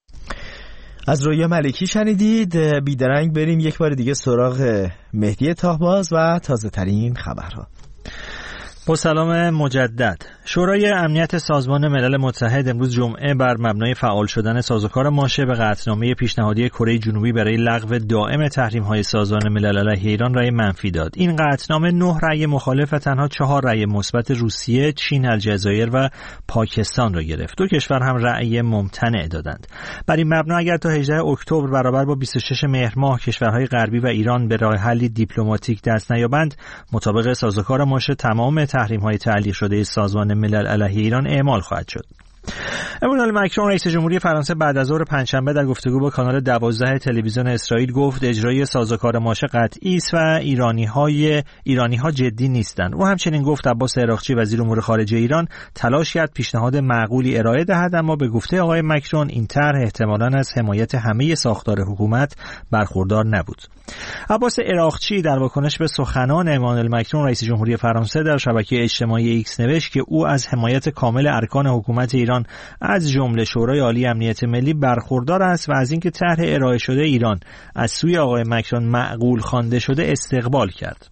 از رویا ملکی شنیدید. بیدرنگ بریم یک بار دیگه سراغ مهدی تاهباز و تازه ترین خبرها. با سلام مجدد. شورای امنیت سازمان ملل متحد امروز جمعه بر مبنای فعال شدن سازوکار ماشه به قطعنامه پیشنهادی کره جنوبی برای لغو دائم تحریم‌های سازمان ملل علیه ایران رأی منفی داد. این قطعنامه نه رأی مخالف و تنها چهار رأی مثبت روسیه، چین، الجزایر و پاکستان را گرفت. دو کشور هم رأی ممتنع دادند. بر این مبنا اگر تا هجدهم اکتبر برابر با بیست و ششم مهر ماه کشورهای غربی و ایران به راه حلی دیپلماتیک دست نیابند، مطابق سازوکار ماشه تمام تحریم‌های تعلیق شده سازمان ملل علیه ایران اعمال خواهد شد. امانوئل مکرون رئیس جمهوری فرانسه بعد از ظهر پنجشنبه در گفتگو با کانال دوازده تلویزیون اسرائیل گفت اجرای سازوکار ماشه قطعی است و ایرانی‌های ایرانی‌ها جدی نیستند. او همچنین گفت عباس عراقچی وزیر امور خارجه ایران تلاش کرد پیشنهاد معقولی ارائه دهد، اما به گفته آقای مکرون این طرح احتمالاً از حمایت همه ساختار حکومت برخوردار نبود. عباس عراقچی در واکنش به سخنان امانوئل مکرون رئیس جمهوری فرانسه در شبکه اجتماعی ایکس نوشت که او از حمایت کامل ارکان حکومت ایران از جمله شورای عالی امنیت ملی برخوردار است و از اینکه طرح ارائه شده ایران از سوی آقای مکرون معقول خوانده شده استقبال کرد.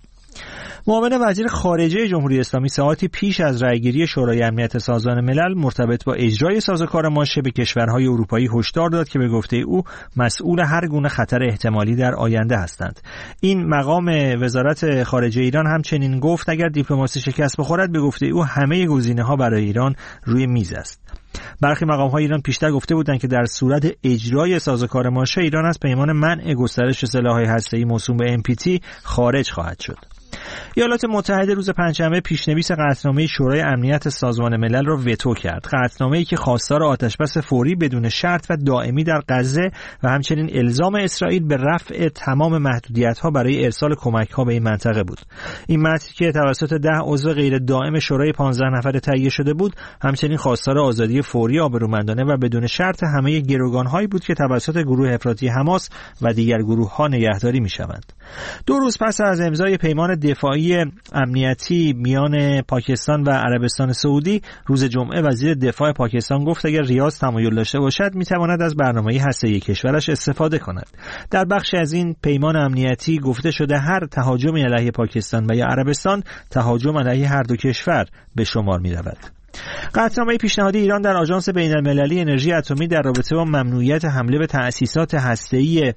معاون وزیر خارجه جمهوری اسلامی ساعاتی پیش از رأیگیری شورای امنیت سازمان ملل مرتبط با اجرای سازوکار ماشه به کشورهای اروپایی هشدار داد که به گفته او مسئول هر گونه خطر احتمالی در آینده هستند. این مقام وزارت خارجه ایران همچنین گفت اگر دیپلماسی شکست بخورد به گفته او همه گزینه‌ها برای ایران روی میز است. برخی مقام‌های ایران پیشتر گفته بودند که در صورت اجرای سازوکار ماشه ایران از پیمان منع گسترش سلاح‌های هسته‌ای موسوم به ام پی تی خارج خواهد شد. ایالات متحده روز پنجشنبه پیشنویس قطعنامه شورای امنیت سازمان ملل را وتو کرد. قطعنامه‌ای که خواستار آتشبس فوری بدون شرط و دائمی در غزه و همچنین الزام اسرائیل به رفع تمام محدودیت‌ها برای ارسال کمک‌ها به این منطقه بود. این متن که توسط ده عضو غیر دائم شورای پانزده نفره تهیه شده بود، همچنین خواستار آزادی فوری، آبرومندانه و بدون شرط همه گروگان‌هایی بود که توسط گروه افراطی حماس و دیگر گروه‌ها نگهداری می‌شوند. دو روز پس از امضای پیمان دفاعی امنیتی میان پاکستان و عربستان سعودی، روز جمعه وزیر دفاع پاکستان گفت اگر ریاض تمایل داشته باشد میتواند از برنامه هسته‌ای کشورش استفاده کند. در بخش از این پیمان امنیتی گفته شده هر تهاجمی علیه پاکستان و یا عربستان تهاجم علیه هر دو کشور به شمار می‌رود. قطعنامه پیشنهادی ایران در آژانس بین‌المللی انرژی اتمی در رابطه با ممنوعیت حمله به تأسیسات هسته‌ای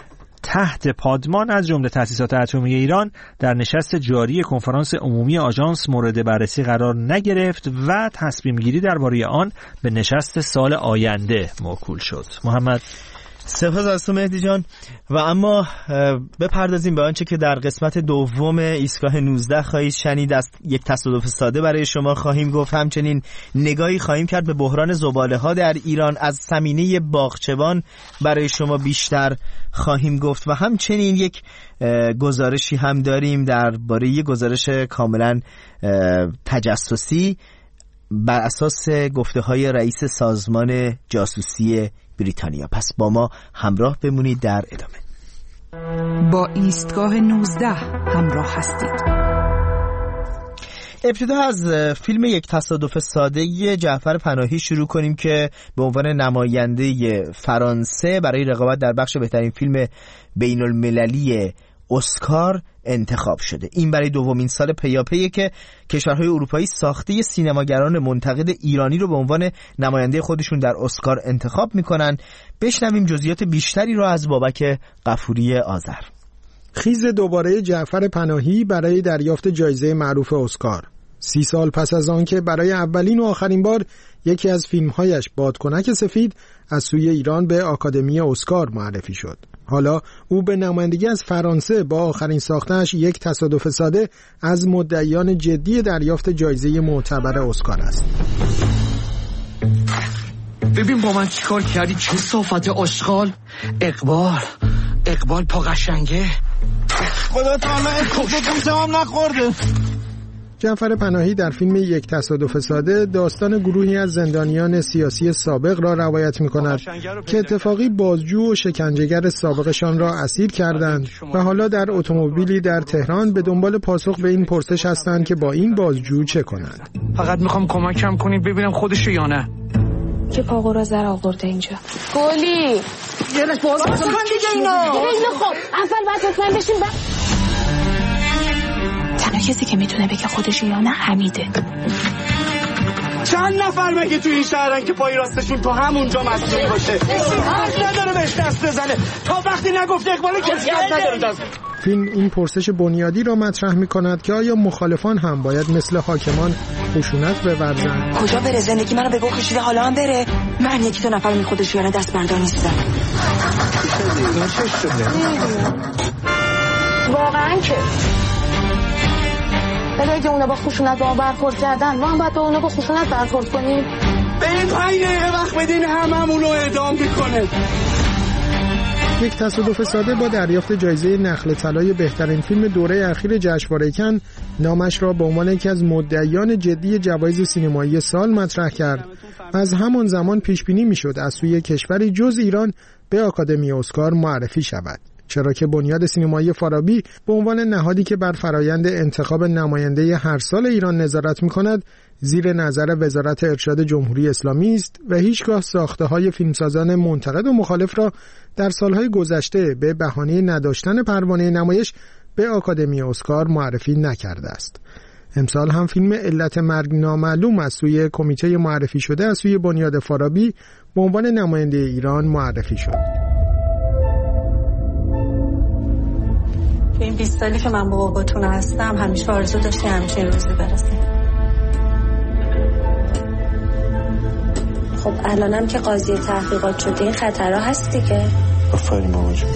تحت پادمان از جمله تأسیسات اتمی ایران در نشست جاری کنفرانس عمومی آژانس مورد بررسی قرار نگرفت و تصمیم گیری درباره آن به نشست سال آینده موکول شد. محمد، سپاس از تو مهدی جان. و اما بپردازیم به آنچه که در قسمت دوم ایستگاه نوزده خواهید شنید. از یک تصادف ساده برای شما خواهیم گفت، همچنین نگاهی خواهیم کرد به بحران زباله ها در ایران، از زمینه باغچبان برای شما بیشتر خواهیم گفت و همچنین یک گزارشی هم داریم درباره یک گزارش کاملا تجسسی بر اساس گفته های رئیس سازمان جاسوسی بریتانیا. پس با ما همراه بمونید در ادامه. با ایستگاه نوزده همراه هستید. ابتدا از فیلم یک تصادف ساده جعفر پناهی شروع کنیم که به عنوان نماینده فرانسه برای رقابت در بخش بهترین فیلم بین المللی اسکار انتخاب شده. این برای دومین سال پیاپیه که کشورهای اروپایی ساخته سینماگران منتقد ایرانی رو به عنوان نماینده خودشون در اسکار انتخاب میکنن. بشنویم جزئیات بیشتری رو از بابک غفوری آذر. خیز دوباره جعفر پناهی برای دریافت جایزه معروف اسکار. سی سال پس از آن که برای اولین و آخرین بار یکی از فیلمهایش بادکنک سفید از سوی ایران به آکادمی اسکار معرفی شد. حالا او به نمایندگی از فرانسه با آخرین ساخته‌اش یک تصادف ساده از مدعیان جدی دریافت جایزه معتبر اسکار است. ببین با من چیکار کردی، چه صافت آشغال. اقبال اقبال پا قشنگه. خدا تعالی کوزه هم نخورده. جعفر پناهی در فیلم یک تصادف ساده داستان گروهی از زندانیان سیاسی سابق را روایت می‌کند که اتفاقی بازجو و شکنجهگر سابقشان را اسیر کردند و حالا در اتومبیلی در تهران به دنبال پاسخ به این پرسش هستند که با این بازجو چه کنند. فقط میخوام کمکم کنی ببینم خودشه یا نه. که پاقورا زر آورده اینجا. گلی یادش باز کن دیگه اینا. خیلی خوب اول باید مطمئن بشیم. تنها کسی که میتونه بگه خودش یا نه حمیده. چند نفر مگه تو این شهرن که پای راستشون تو همونجا مسئول باشه؟ حق نداره بهش دست بزنه. تا وقتی نگفت اقبال کسی حق نداره دست. فیلم این پرسش بنیادی را مطرح می‌کند که آیا مخالفان هم باید مثل حاکمان خشونت بورزند؟ کجا بره؟ زندگی منو به گوه کشیده، حالا هم بره. من یکی دو نفر می خودش یا نه دست بردار نیستم. واقعا که اگه اونا با خشونت با برخورد کردن ما هم باید با اونا با خشونت برخورد کنیم. به این پنج دقیقه وقت بدین هممون رو اعدام میکنه. یک تصادف ساده با دریافت جایزه نخل طلای بهترین فیلم دوره اخیر جشنواره کن نامش را به عنوان یکی از مدعیان جدی جوایز سینمایی سال مطرح کرد. از همان زمان پیش بینی میشد از سوی کشوری جز ایران به آکادمی اسکار معرفی شود، چرا که بنیاد سینمایی فارابی به عنوان نهادی که بر فرایند انتخاب نماینده هر سال ایران نظارت می‌کند زیر نظر وزارت ارشاد جمهوری اسلامی است و هیچگاه ساخته‌های فیلمسازان منتقد و مخالف را در سالهای گذشته به بهانه نداشتن پروانه نمایش به آکادمی اسکار معرفی نکرده است. امسال هم فیلم علت مرگ نامعلوم از سوی کمیته معرفی شده از سوی بنیاد فارابی به عنوان نماینده ایران معرفی شد. این بیست سالی که من با باباتون هستم همیشه آرزو داشتی همچین روزی برسه. خب الانم که قاضی تحقیقات شده این خطرها هست دیگه. آفرین مامان جون.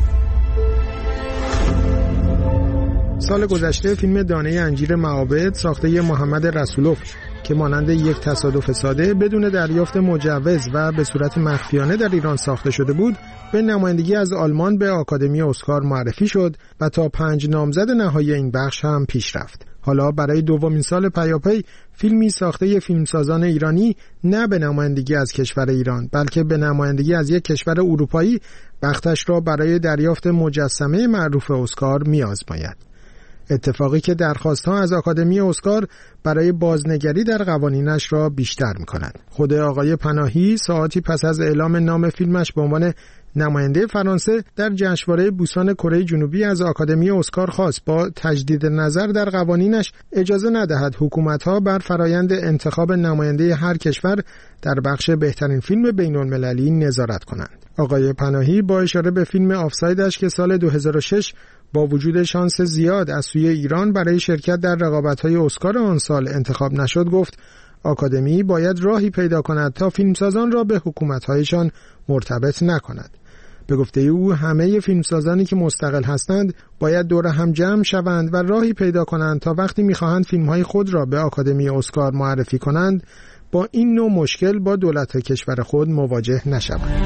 سال گذشته فیلم دانه انجیر معابد ساخته محمد رسولوف که مانند یک تصادف ساده بدون دریافت مجوز و به صورت مخفیانه در ایران ساخته شده بود به نمایندگی از آلمان به آکادمی اسکار معرفی شد و تا پنج نامزد نهایی این بخش هم پیش رفت. حالا برای دومین سال پیاپی فیلمی ساخته فیلمسازان ایرانی نه به نمایندگی از کشور ایران بلکه به نمایندگی از یک کشور اروپایی بختش را برای دریافت مجسمه معروف اسکار می‌آزماید. اتفاقی که درخواست‌ها از آکادمی اسکار برای بازنگری در قوانینش را بیشتر می‌کند. خود آقای پناهی ساعتی پس از اعلام نام فیلمش به عنوان نماینده فرانسه در جشنواره بوسان کره جنوبی از آکادمی اسکار خواست با تجدید نظر در قوانینش اجازه ندهد حکومت‌ها بر فرایند انتخاب نماینده هر کشور در بخش بهترین فیلم بین‌المللی نظارت کنند. آقای پناهی با اشاره به فیلم آفسایدش که سال دو هزار و شش با وجود شانس زیاد از سوی ایران برای شرکت در رقابت‌های اسکار آن سال انتخاب نشد گفت آکادمی باید راهی پیدا کند تا فیلمسازان را به حکومت‌هایشان مرتبط نکند. به گفته او همه فیلمسازانی که مستقل هستند باید دور هم جمع شوند و راهی پیدا کنند تا وقتی می‌خواهند فیلم‌های خود را به آکادمی اسکار معرفی کنند با این نوع مشکل با دولت کشور خود مواجه نشوند.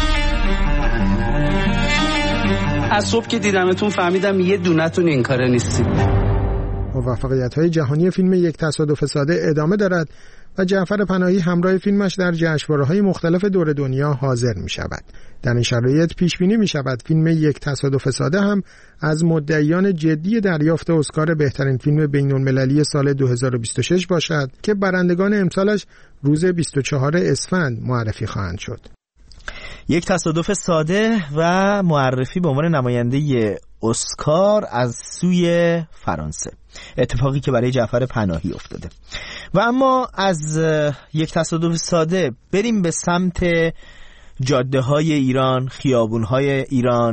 از صبح که دیدمتون فهمیدم یه دونتون این کاره نیستید. موفقیت‌های جهانی فیلم یک تصادف ساده ادامه دارد و جعفر پناهی همراه فیلمش در جشنواره‌های مختلف دور دنیا حاضر می‌شود. در این شرایط پیش بینی می‌شود فیلم یک تصادف ساده هم از مدعیان جدی دریافت اسکار بهترین فیلم بین‌المللی سال دو هزار و بیست و شش باشد که برندگان امسالش روز بیست و چهارم اسفند معرفی خواهند شد. یک تصادف ساده و معرفی به عنوان نماینده اسکار از سوی فرانسه، اتفاقی که برای جعفر پناهی افتاده. و اما از یک تصادف ساده بریم به سمت جاده های ایران، خیابون های ایران،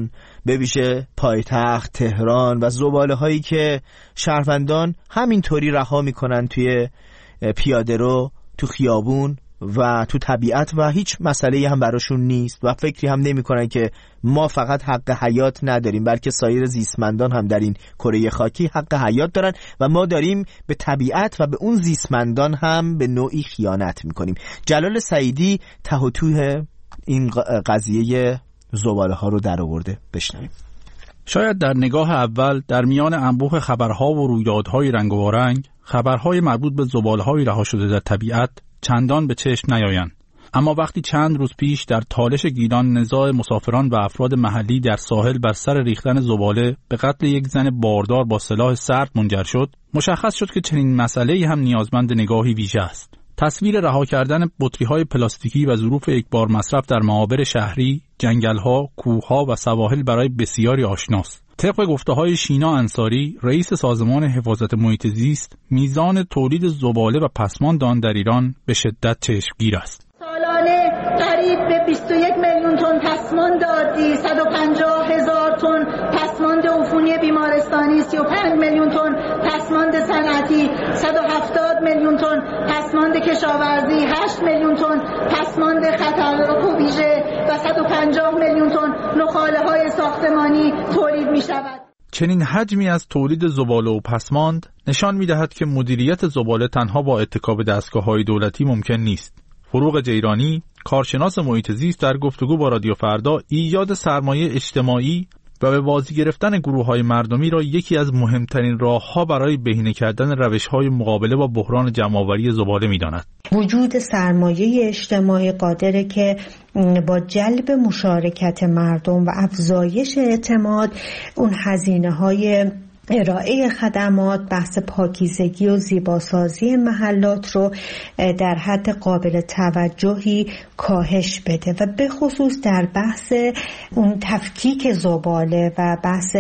به ویژه پایتخت تهران و زباله هایی که شهروندان همینطوری رها میکنن توی پیاده رو، تو خیابون و تو طبیعت و هیچ مسئله‌ای هم براشون نیست و فکری هم نمی‌کنن که ما فقط حق حیات نداریم، بلکه سایر زیستمندان هم در این کره خاکی حق حیات دارن و ما داریم به طبیعت و به اون زیستمندان هم به نوعی خیانت می‌کنیم. جلال سعیدی ته و توه این قضیه زباله ها رو در آورده. بشنویم. شاید در نگاه اول در میان انبوه خبرها و رویدادهای رنگ و رنگ خبرهای مربوط به زباله‌های رها شده در طبیعت چندان به چشم نیایند، اما وقتی چند روز پیش در تالش گیلان نزاع مسافران و افراد محلی در ساحل بر سر ریختن زباله به قتل یک زن باردار با سلاح سرد منجر شد، مشخص شد که چنین مسئله‌ای هم نیازمند نگاهی ویژه است. تصویر رها کردن بطری‌های پلاستیکی و ظروف یکبار مصرف در معابر شهری، جنگل‌ها، کوه‌ها و سواحل برای بسیاری آشناست. طبق گفته‌های شینا انصاری، رئیس سازمان حفاظت محیط زیست، میزان تولید زباله و پسماند آن در ایران به شدت چشمگیر است. سالانه قریب به بیست و یک میلیون تن پسماند عادی، صد و پنجاه هزار تن پسماند عفونی بیمارستانی، سی و پنج میلیون تن پسماند صنعتی، صد و هفتاد میلیون تن پسماند کشاورزی، هشت میلیون تن پسماند خطرناک و ویژه و صد و پنجاه میلیون تن نخاله‌های ساختمانی تولید می‌شود. چنین حجمی از تولید زباله و پسماند نشان می‌دهد که مدیریت زباله تنها با اتکا به دستگاه‌های دولتی ممکن نیست. فروغ جیرانی، کارشناس محیط زیست، در گفتگو با رادیو فردا ایجاد سرمایه اجتماعی و به بازی گرفتن گروه‌های مردمی را یکی از مهمترین راه‌ها برای بهینه کردن روش‌های مقابله با بحران جمع‌آوری زباله می‌داند. وجود سرمایه اجتماعی قادره که با جلب مشارکت مردم و افزایش اعتماد اون هزینه‌های ارائه خدمات، بحث پاکیزگی و زیباسازی محلات رو در حد قابل توجهی کاهش بده و به خصوص در بحث اون تفکیک زباله و بحث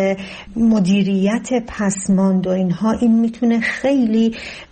مدیریت پسماند و اینها این میتونه خیلی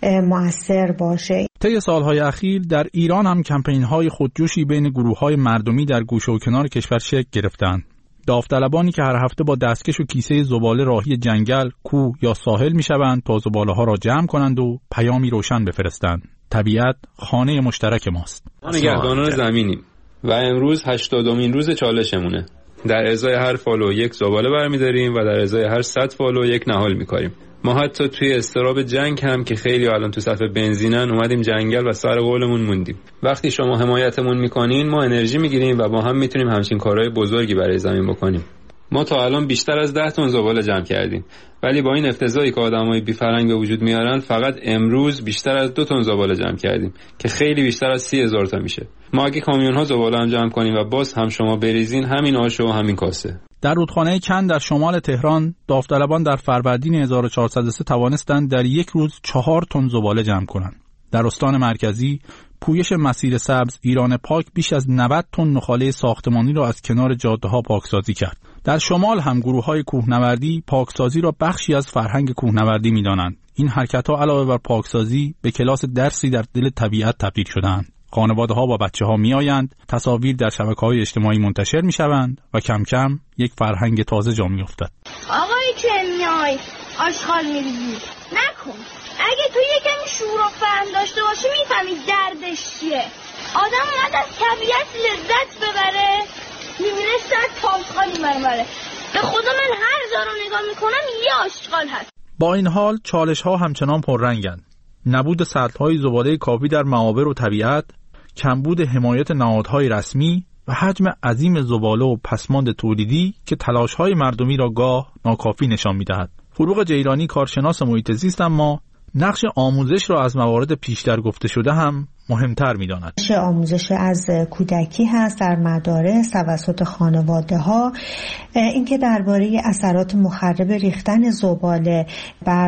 مؤثر باشه. طی سالهای اخیر در ایران هم کمپین‌های خودجوشی بین گروه‌های مردمی در گوشه و کنار کشور شکل گرفتند. داوطلبانی که هر هفته با دستکش و کیسه زباله راهی جنگل، کوه یا ساحل میشوند تا زباله‌ها را جمع کنند و پیامی روشن بفرستند. طبیعت خانه مشترک ماست. ما نگهبانان زمینیم و امروز هشتادمین روز چالشمونه. در ازای هر فالو یک زباله برمی‌داریم و در ازای هر صد فالو یک نهال می‌کاریم. ما حتی توی استراب جنگ هم که خیلی الان تو صف بنزینن اومدیم جنگل و سر قولمون موندیم. وقتی شما حمایتمون میکنین ما انرژی میگیریم و با هم میتونیم همچین کارهای بزرگی برای زمین بکنیم. ما تا الان بیشتر از ده تن زباله جمع کردیم، ولی با این افتضاحی که آدمای بی فرهنگ به وجود میارن فقط امروز بیشتر از دو تن زباله جمع کردیم که خیلی بیشتر از سی هزار تا میشه. ما اگه کامیون‌ها زباله هم جمع کنیم و باز هم شما بریزین همین آش و همین کاسه. در رودخانه کند در شمال تهران داوطلبان در فروردین هزار و چهارصد و سه توانستند در یک روز چهار تن زباله جمع کنند. در استان مرکزی پویش مسیر سبز ایران پاک بیش از نود تن نخاله ساختمانی را از کنار جاده‌ها پاکسازی کرد. در شمال هم گروه‌های کوهنوردی پاکسازی را بخشی از فرهنگ کوهنوردی می‌دانند. این حرکت‌ها علاوه بر پاکسازی به کلاس درسی در دل طبیعت تبدیل شده‌اند. خانواده‌ها با بچه‌ها می‌آیند، تصاویر در شبکه‌های اجتماعی منتشر می‌شوند و کم کم یک فرهنگ تازه جا می‌افتد. آقای که میای آشغال می‌ریزی نکن. اگه تو یکم شعور و فهم داشته باشی می‌فهمی دردش چیه. آدم اومد از طبیعت لذت ببره، می‌بینه سر تامخالی مرمره. به خدا من هر جا رو نگاه می‌کنم یه آشغال هست. با این حال چالش‌ها همچنان پررنگند. نبود سطل‌های زباله کافی در معابر و طبیعت، کمبود حمایت نهادهای رسمی و حجم عظیم زباله و پسماند تولیدی که تلاش‌های مردمی را گاه ناکافی نشان می‌دهد. فروغ جیرانی کارشناس محیط زیست اما نقش آموزش را از موارد پیشتر گفته شده هم مهمتر می‌داند. نقش آموزش از کودکی هست در مدارس توسط خانواده‌ها، اینکه درباره اثرات مخرب ریختن زباله بر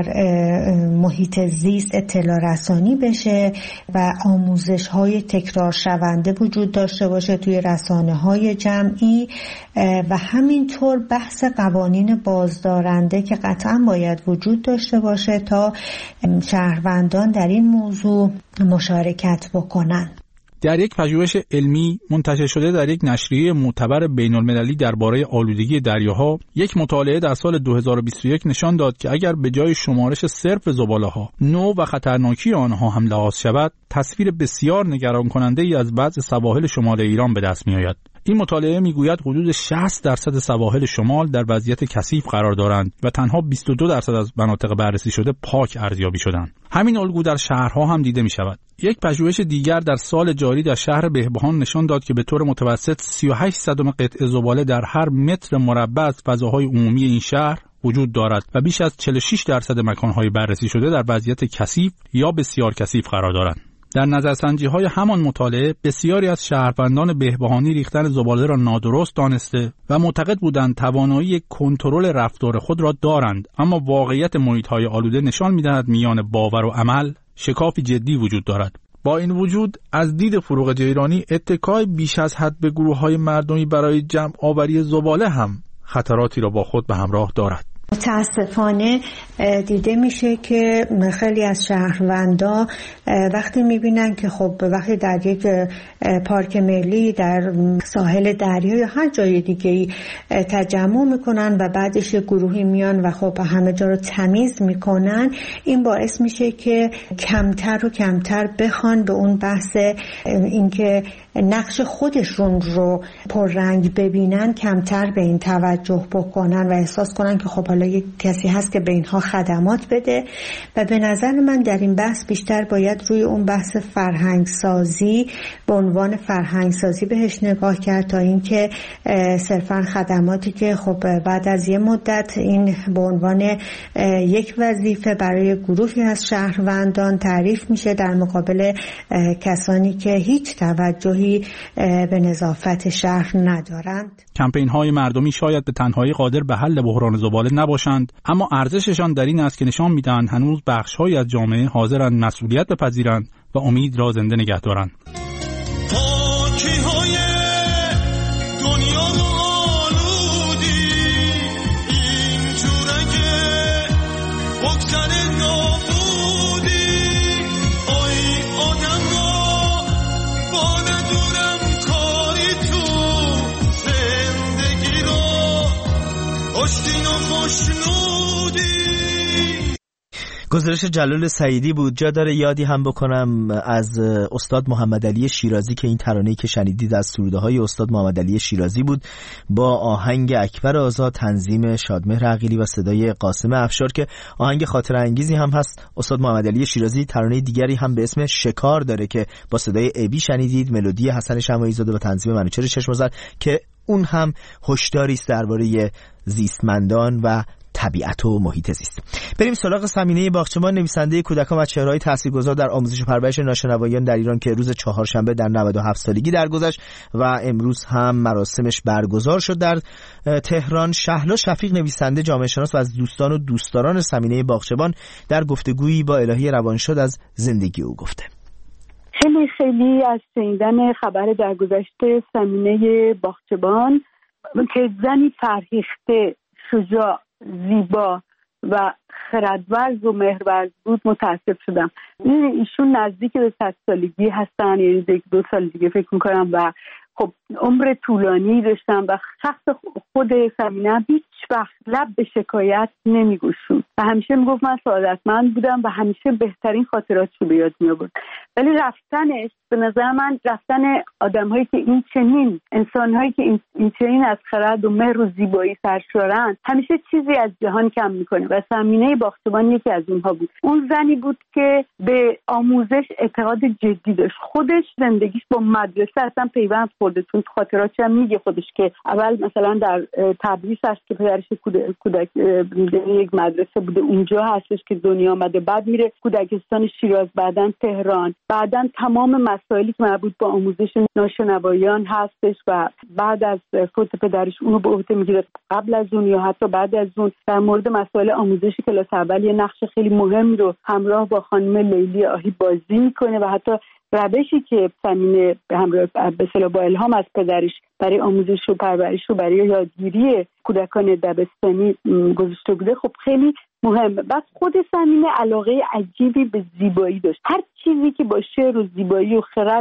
محیط زیست اطلاع رسانی بشه و آموزش‌های تکرار شونده وجود داشته باشه توی رسانه‌های جمعی و همینطور بحث قوانین بازدارنده که قطعاً باید وجود داشته باشه تا شهروندان در این موضوع مشارکت بکنن. در یک پژوهش علمی منتشر شده در یک نشریه معتبر بین‌المللی درباره آلودگی دریاها، یک مطالعه در سال دو هزار و بیست و یک نشان داد که اگر به جای شمارش صرف زباله‌ها، نوع و خطرناکی آنها هم لحاظ شود، تصویر بسیار نگران کننده ای از بعض سواحل شمال ایران به دست می‌آید. این مطالعه میگوید حدود شصت درصد سواحل شمال در وضعیت کثیف قرار دارند و تنها بیست و دو درصد از مناطق بررسی شده پاک ارزیابی شدند. همین الگو در شهرها هم دیده می شود. یک پژوهش دیگر در سال جاری در شهر بهبهان نشان داد که به طور متوسط سی و هشت صدم قطعه زباله در هر متر مربع از فضاهای عمومی این شهر وجود دارد و بیش از چهل و شش درصد مکانهای بررسی شده در وضعیت کثیف یا بسیار کثیف قرار دارند. در نظرسنجی‌های همان مطالعه بسیاری از شهروندان بهبهانی ریختن زباله را نادرست دانسته و معتقد بودند توانایی کنترل رفتار خود را دارند، اما واقعیت محیط‌های آلوده نشان می‌دهد میان باور و عمل شکافی جدی وجود دارد. با این وجود از دید فروغ جیرانی اتکای بیش از حد به گروه‌های مردمی برای جمع آوری زباله هم خطراتی را با خود به همراه دارد. متاسفانه دیده میشه که خیلی از شهروندا وقتی میبینن که خب وقتی در یک پارک ملی در ساحل دریا یا هر جای دیگه‌ای تجمع میکنن و بعدش گروهی میان و خب همه جا رو تمیز میکنن، این باعث میشه که کمتر و کمتر بخوان به اون بحث اینکه نقش خودشون رو پررنگ ببینن، کمتر به این توجه بکنن و احساس کنن که خب حالا یک کسی هست که به اینها خدمات بده. و به نظر من در این بحث بیشتر باید روی اون بحث فرهنگ سازی به عنوان فرهنگ سازی بهش نگاه کرد تا اینکه صرفا خدماتی که خب بعد از یه مدت این به عنوان یک وظیفه برای گروهی از شهروندان تعریف میشه در مقابل کسانی که هیچ توجهی به نظافت شهر ندارند. کمپین‌های مردمی شاید به تنهایی قادر به حل بحران زباله نباشند، اما ارزششان در این است که نشان میدهند هنوز بخش‌هایی از جامعه حاضرند مسئولیت بپذیرند و امید را زنده نگه دارند. گزارش جلال سعیدی بود. جا داره یادی هم بکنم از استاد محمد علی شیرازی که این ترانه‌ای که شنیدید از سروده های استاد محمد علی شیرازی بود با آهنگ اکبر آزاد، تنظیم شادمهر عقیلی و صدای قاسم افشار که آهنگ خاطر انگیزی هم هست. استاد محمد علی شیرازی ترانه دیگری هم به اسم شکار داره که با صدای ابی شنیدید، ملودی حسن شماعی زاده و تنظیم منوچهر چشم‌آذر که اون هم هشداری است درباره زیستمندان و طبیعت و محیط زیست. بریم سراغ سمینه باغچبان، نویسنده کودکان و چهره‌های تاثیرگذار در آموزش و پرورش ناشنوایان در ایران که روز چهارشنبه در نود و هفت سالگی درگذشت و امروز هم مراسمش برگزار شد در تهران. شهلا شفیق، نویسنده جامعه شناس و از دوستان و دوستداران سمینه باغچبان، در گفتگویی با الهی روانشاد از زندگی او گفته. خیلی خیلی از شنیدن خبر درگذشت سمینه باغچبان که زنی فرهیخته، شجاع، زیبا و خردورز و مهرورز بود متاسف شدم. ایشون نزدیک به صد سالگی هستن، یعنی یک دو سال دیگه فکر میکنم و خب عمر طولانی داشتم و شخص خود سمینه هیچ وقت لب به شکایت نمیگوشون و همیشه میگفت من سعادتمند بودم و همیشه بهترین خاطرات رو به یاد میآورد. ولی رفتنش به نظر من رفتن آدم‌هایی که این چنین انسان‌هایی که این, این چنین از خرد و مهر و زیبایی سرشارن همیشه چیزی از جهان کم میکنه و سمینه باغچبان یکی از اونها بود. اون زنی بود که به آموزش اعتقاد جدی داشت. خودش زندگیش با مدرسه اصلا پیوند خورده. چون خاطراتش هم میگه خودش که اول مثلا در تبریز هست که پدرش کودک یک مدرسه بوده، اونجا هستش که دنیا آمده، بعد میره کودکستان شیراز، بعدن تهران، بعدن تمام مسائلی که مربوط به آموزش ناشنوایان هستش و بعد از فوت پدرش اونو به عهده میگیره. قبل از اون یا حتی بعد از اون در مورد مسائل آموزش کلاس اول یه نقش خیلی مهمی رو همراه با خانم لیلی آهی بازی میکنه و حتی روشی که سمینه به همراه به اصطلاح با الهام از پدرش برای آموزش و پرورش و برای یادگیری کودکان دبستانی گذاشته بوده خب خیلی مهمه. بس خود سمینه علاقه عجیبی به زیبایی داشت. هر چیزی که با شعر و زیبایی و خرد و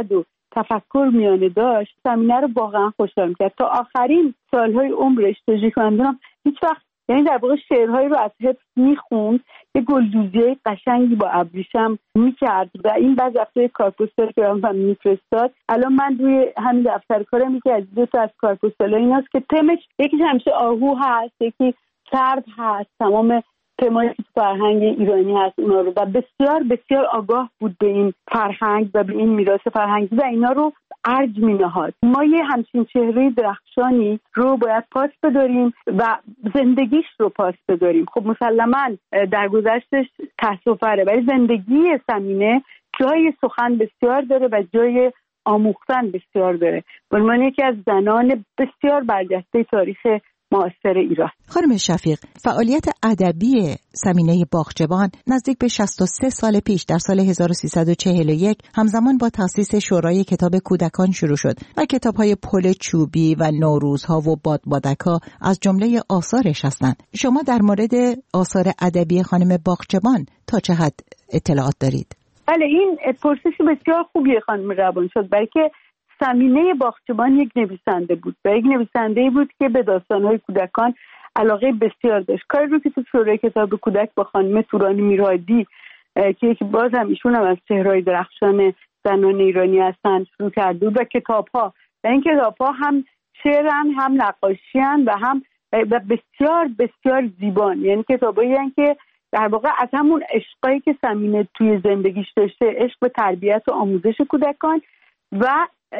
تفکر میانه داشت زمینه رو واقعا خوشحال میکرد. تا آخرین سالهای عمرش تاجیک مندونم هیچ وقت، یعنی در واقع شعرهایی رو از حفظ میخوند، یه گلدوزیای قشنگی با ابریشم میکرد و این بعض دفتر کارپستال که هم میفرستاد. الان من روی همین دفتر کارم یکی از دو تا از کارپستالای ایناست که تمش یکی همیشه آهو هست، یکی سرد هست، تمام تمایی که فرهنگ ایرانی هست اونا رو، و بسیار بسیار آگاه بود به این فرهنگ و به این میراث فرهنگی و اینا رو ارج می نهاد. ما یه همچین چهره درخشانی رو باید پاس بداریم و زندگیش رو پاس بداریم. خب مسلماً در گذشتش تأسف‌آوره، ولی زندگی ثمینه جای سخن بسیار داره و جای آموختن بسیار داره. به عنوان یکی از زنان بسیار برجسته تاریخ معاصر ایران. خانم شفیق، فعالیت ادبی ثمینه باغچبان نزدیک به شصت و سه سال پیش در سال هزار و سیصد و چهل و یک همزمان با تأسیس شورای کتاب کودکان شروع شد و کتاب‌های پل چوبی و نوروزها و بادبادک‌ها از جمله آثارش هستند. شما در مورد آثار ادبی خانم باغچبان تا چه حد اطلاعات دارید؟ بله، این پرسش بسیار خوبیه خانم روان شد، برای که ثمینه باغچبان یک نویسنده بود و یک نویسنده‌ای بود که به داستان‌های کودکان علاقه بسیار داشت. کاری رو که تو شورای کتاب کودک با خانم تورانی میرادی که یکی باز هم ایشون هم از چهره‌های درخشان زنان ایرانی هستن شروع کرده بود و کتاب‌ها و این کتاب‌ها هم شعرن، هم نقاشی‌ان و هم و بسیار بسیار زیبان. یعنی کتابایی هستن که در واقع از همون عشقایی که ثمینه توی زندگیش داشته، عشق به تربیت و آموزش کودکان و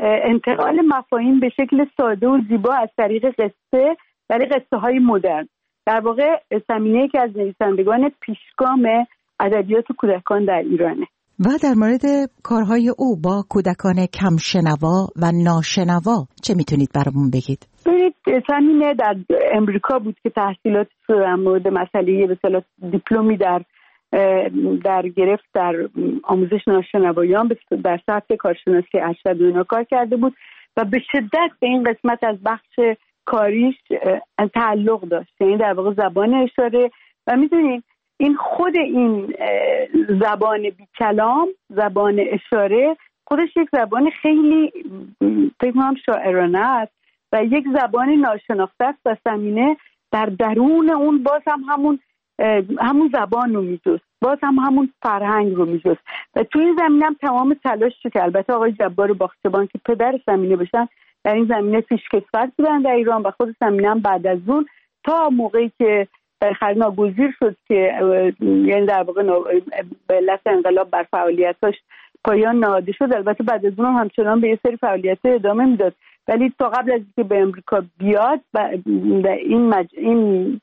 انتقال مفاهیم به شکل ساده و زیبا از طریق قصه، برای قصه های مدرن. در واقع ثمینه که از نویسندگان پیشگام ادبیات کودکان در ایرانه. و در مورد کارهای او با کودکان کم شنوا و ناشنوا چه میتونید برامون بگید؟ ببینید، ثمینه در امریکا بود که تحصیلات در مورد مسئله به اصطلاح دیپلمی در در گرفت در آموزش ناشنوایان در سطح کارشناسی ارشد و اینا کار کرده بود و به شدت به این قسمت از بخش کاریش تعلق داشت، یعنی در واقع زبان اشاره. و میدونین این خود این زبان بی کلام، زبان اشاره، خودش یک زبان خیلی فکر کنم شاعرانه است و یک زبان ناشناخته است و ثمینه در درون اون باز هم همون همون زبان رو میجست، باز هم همون فرهنگ رو میجست و توی این زمینه هم تمام تلاش که البته آقای جبار باغچبان که پدر ثمینه بشن در این زمینه پیشکسوت بودن در ایران و خود ثمینه هم بعد از اون تا موقعی که بالاخره ناگزیر شد که یعنی در واقع به علت انقلاب بر فعالیتاش پایان نهاده شد، البته بعد از اون هم همچنان به یه سری فعالیت ادامه میداد، ولی تا قبل از اینکه به امریکا بیاد این مج... این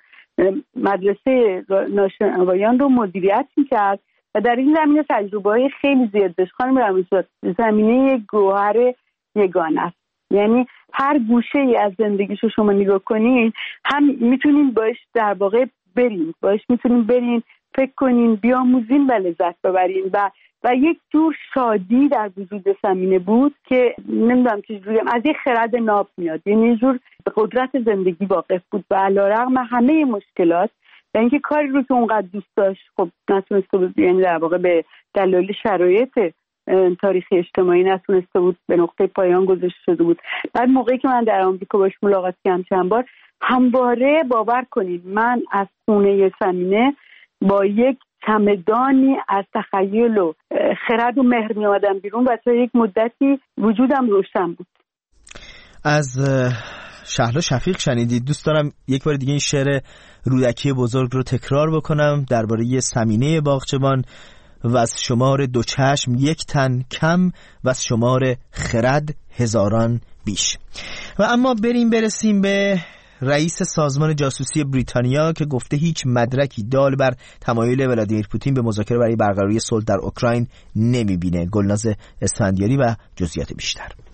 مدرسه ناشنوایان رو مدیریت میکرد و در این زمینه تجربه‌های خیلی زیاد داشت. خانم رمزاد، زمینه گوهر یگانه است، یعنی هر گوشه ای از زندگیشو شما نگاه کنین هم میتونین باش در واقع برین، باش میتونین برین فکر کنین، بیاموزین و لذت ببرین و و یک جور شادی در وجود ثمینه بود که نمیدونم چجوری از یک خرد ناب میاد، یعنی یه جور به قدرت زندگی واقف بود و علیرغم همه مشکلات و اینکه کاری رو که اونقدر دوست داشت خب نتونسته بود، یعنی در واقع به دلایل شرایط تاریخی اجتماعی نتونسته بود به نقطه پایان گذاشته شده بود. بعد موقعی که من در آمریکا باش ملاقات کردم چند بار، همواره باور کنید من از خونه ثمینه با یک چمدانی از تخیل و خرد و مهر می آمدم بیرون و تا یک مدتی وجودم روشن بود. از شهلا شفیق شنیدید. دوست دارم یک بار دیگه این شعر رودکی بزرگ رو تکرار بکنم درباره ثمینه باغچبان: و از شمار دو چشم یک تن کم و از شمار خرد هزاران بیش. و اما بریم برسیم به رئیس سازمان جاسوسی بریتانیا که گفته هیچ مدرکی دال بر تمایل ولادیمیر پوتین به مذاکره برای برقراری صلح در اوکراین نمیبینه. گلناز اسفندیاری و جزئیات بیشتر.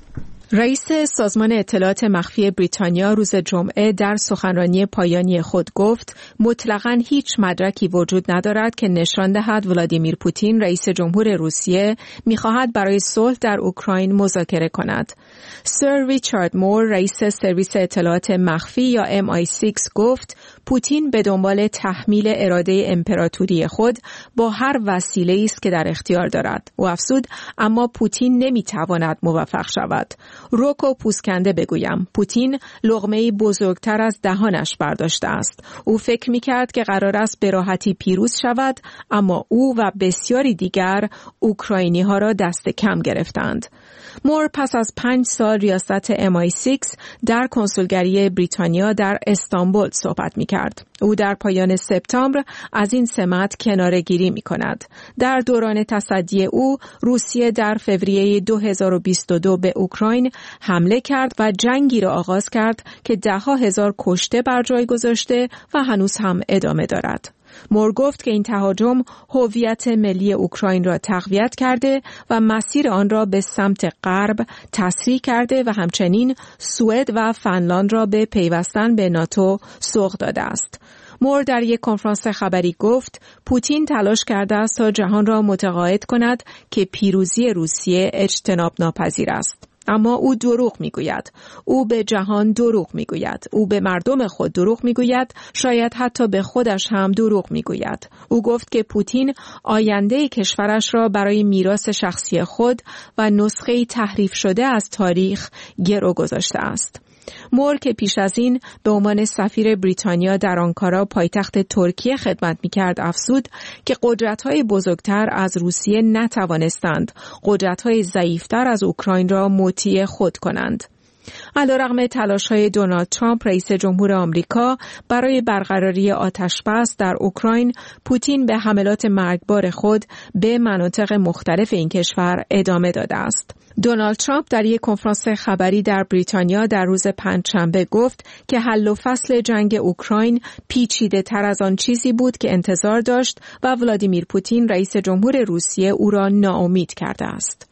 رئیس سازمان اطلاعات مخفی بریتانیا روز جمعه در سخنرانی پایانی خود گفت مطلقاً هیچ مدرکی وجود ندارد که نشان دهد ولادیمیر پوتین رئیس جمهور روسیه می‌خواهد برای صلح در اوکراین مذاکره کند. سر ریچارد مور رئیس سرویس اطلاعات مخفی یا ام آی سیکس گفت پوتین به دنبال تحمیل اراده امپراتوری خود با هر وسیله‌ای است که در اختیار دارد. او افزود اما پوتین نمی‌تواند موفق شود. روکو پوسکنده بگویم پوتین لقمه‌ای بزرگتر از دهانش برداشته است. او فکر می‌کرد که قرار است به راحتی پیروز شود، اما او و بسیاری دیگر اوکراینی‌ها را دست کم گرفتند. مور پس از پنج سال ریاست ام آی سیکس در کنسولگری بریتانیا در استانبول صحبت می‌کرد. او در پایان سپتامبر از این سمت کناره‌گیری می‌کند. در دوران تصدی او روسیه در فوریه دو هزار و بیست و دو به اوکراین حمله کرد و جنگی را آغاز کرد که ده‌ها هزار کشته بر جای گذاشته و هنوز هم ادامه دارد. مور گفت که این تهاجم هویت ملی اوکراین را تقویت کرده و مسیر آن را به سمت غرب تسریع کرده و همچنین سوئد و فنلاند را به پیوستن به ناتو سوق داده است. مور در یک کنفرانس خبری گفت پوتین تلاش کرده است تا جهان را متقاعد کند که پیروزی روسیه اجتناب ناپذیر است. اما او دروغ میگوید. او به جهان دروغ میگوید. او به مردم خود دروغ میگوید. شاید حتی به خودش هم دروغ میگوید. او گفت که پوتین آینده کشورش را برای میراث شخصی خود و نسخه تحریف شده از تاریخ گرو گذاشته است. مور که پیش از این به عنوان سفیر بریتانیا در آنکارا پایتخت ترکیه خدمت می‌کرد افزود که قدرت‌های بزرگتر از روسیه نتوانستند قدرت‌های ضعیف‌تر از اوکراین را مطیع خود کنند. علیرغم تلاش‌های دونالد ترامپ رئیس جمهور آمریکا برای برقراری آتش‌بس در اوکراین، پوتین به حملات مرگبار خود به مناطق مختلف این کشور ادامه داده است. دونالد ترامپ در یک کنفرانس خبری در بریتانیا در روز پنجشنبه گفت که حل و فصل جنگ اوکراین پیچیده تر از آن چیزی بود که انتظار داشت و ولادیمیر پوتین رئیس جمهور روسیه او را ناامید کرده است.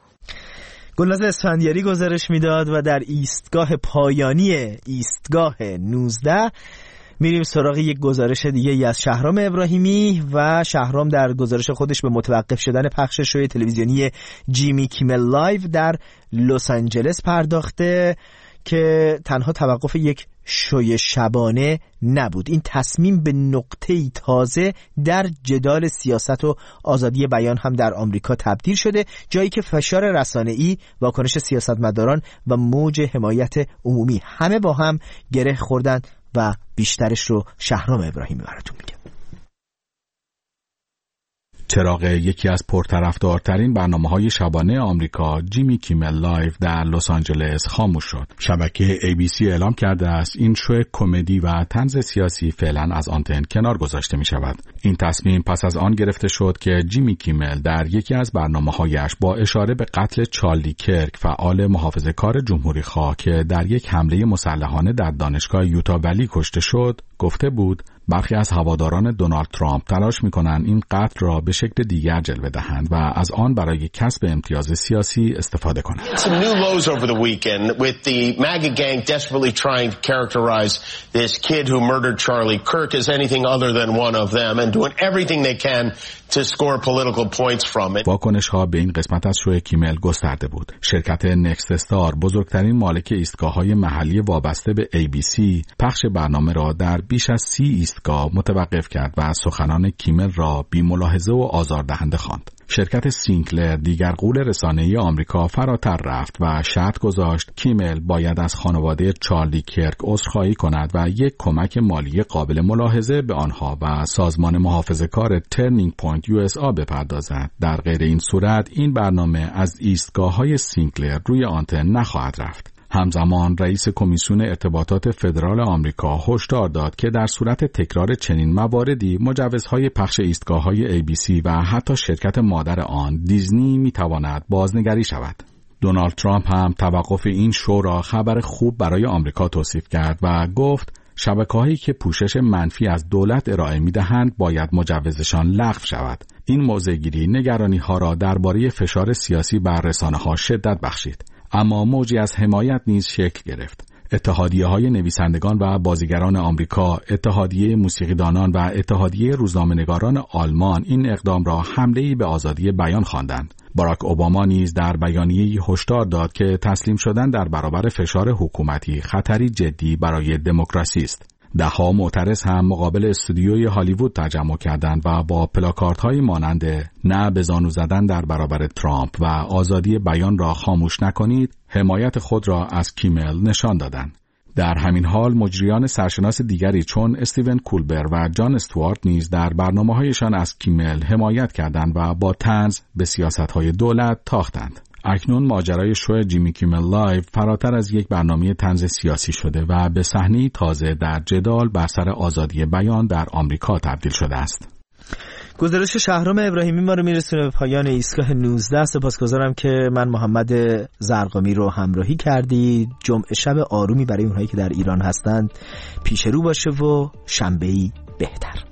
گلناز اسفندیاری گزارش میداد و در ایستگاه پایانی ایستگاه نوزده میریم سراغ یک گزارش دیگه ای از شهرام ابراهیمی و شهرام در گزارش خودش به متوقف شدن پخش شوی تلویزیونی جیمی کیمل لایو در لس آنجلس پرداخته که تنها توقف یک شوی شبانه نبود. این تصمیم به نقطه‌ای تازه در جدال سیاست و آزادی بیان هم در آمریکا تبدیل شده، جایی که فشار رسانه‌ای، واکنش سیاستمداران و موج حمایت عمومی همه با هم گره خوردن و بیشترش رو شهرام ابراهیمی براتون میگه. چراغ یکی از پرطرفدارترین برنامه‌های شبانه آمریکا، جیمی کیمل لایو در لس آنجلس خاموش شد. شبکه ای بی سی اعلام کرده است این شو کمدی و طنز سیاسی فعلا از آنتن کنار گذاشته می شود. این تصمیم پس از آن گرفته شد که جیمی کیمل در یکی از برنامه‌هایش با اشاره به قتل چارلی کرک، فعال محافظه‌کار جمهوری‌خواه که در یک حمله مسلحانه در دانشگاه یوتا ولی کشته شد، گفته بود برخی از هواداران دونالد ترامپ تلاش می‌کنند این قتل را به شکل دیگر جلوه دهند و از آن برای کسب امتیاز سیاسی استفاده کنند. Some new lows over the weekend with the MAGA gang desperately trying to characterize this kid who murdered Charlie Kirk as anything other than one of them and doing everything they can to score political points from it. واکنش‌ها به این قسمت از شو کیمل گسترده بود. شرکت نکست استار، بزرگترین مالک ایستگاه‌های محلی وابسته به ای بی سی، پخش برنامه را در بیش از سی ایستگاه متوقف کرد و سخنان کیمل را بی‌ملاحظه و آزاردهنده خواند. شرکت سینکلر، دیگر غول رسانه‌ای آمریکا، فراتر رفت و شرط گذاشت کیمل باید از خانواده چارلی کرک عذرخواهی کند و یک کمک مالی قابل ملاحظه به آنها و سازمان محافظه‌کار ترنینگ پوینت یو اس آ بپردازد. در غیر این صورت این برنامه از ایستگاه‌های سینکلر روی آنتن نخواهد رفت. همزمان رئیس کمیسیون ارتباطات فدرال آمریکا هشدار داد که در صورت تکرار چنین مواردی مجوزهای پخش ایستگاه‌های ای بی سی و حتی شرکت مادر آن دیزنی میتواند بازنگری شود. دونالد ترامپ هم توقف این شو را خبر خوب برای آمریکا توصیف کرد و گفت شبکه‌هایی که پوشش منفی از دولت ارائه می‌دهند باید مجوزشان لغو شود. این موضع‌گیری نگرانی‌ها را درباره فشار سیاسی بر رسانه‌ها شدت بخشید. اما موجی از حمایت نیز شکل گرفت. اتحادیه‌های نویسندگان و بازیگران آمریکا، اتحادیه موسیقیدانان و اتحادیه روزنامه‌نگاران آلمان این اقدام را حمله‌ای به آزادی بیان خواندند. باراک اوباما نیز در بیانیه‌ای هشدار داد که تسلیم شدن در برابر فشار حکومتی خطری جدی برای دموکراسی است. ده‌ها معترض هم مقابل استودیوی هالیوود تجمع کردند و با پلاکاردهایی مانند نه به زانو زدن در برابر ترامپ و آزادی بیان را خاموش نکنید حمایت خود را از کیمل نشان دادند. در همین حال مجریان سرشناس دیگری چون استیون کولبر و جان استوارت نیز در برنامه‌هایشان از کیمل حمایت کردند و با طنز به سیاست‌های دولت تاختند. اکنون ماجرای شو جیمی کیمل لایو فراتر از یک برنامه طنز سیاسی شده و به صحنه تازه در جدال بر سر آزادی بیان در آمریکا تبدیل شده است. گزارش شهرام ابراهیمی ما رو میرسونه به پایان ایستگاه نوزده. سپاسگزارم که من محمد زرقامی رو همراهی کردید. جمعه شب آرومی برای اونهایی که در ایران هستند پیش رو باشه و شنبه‌ای بهتر.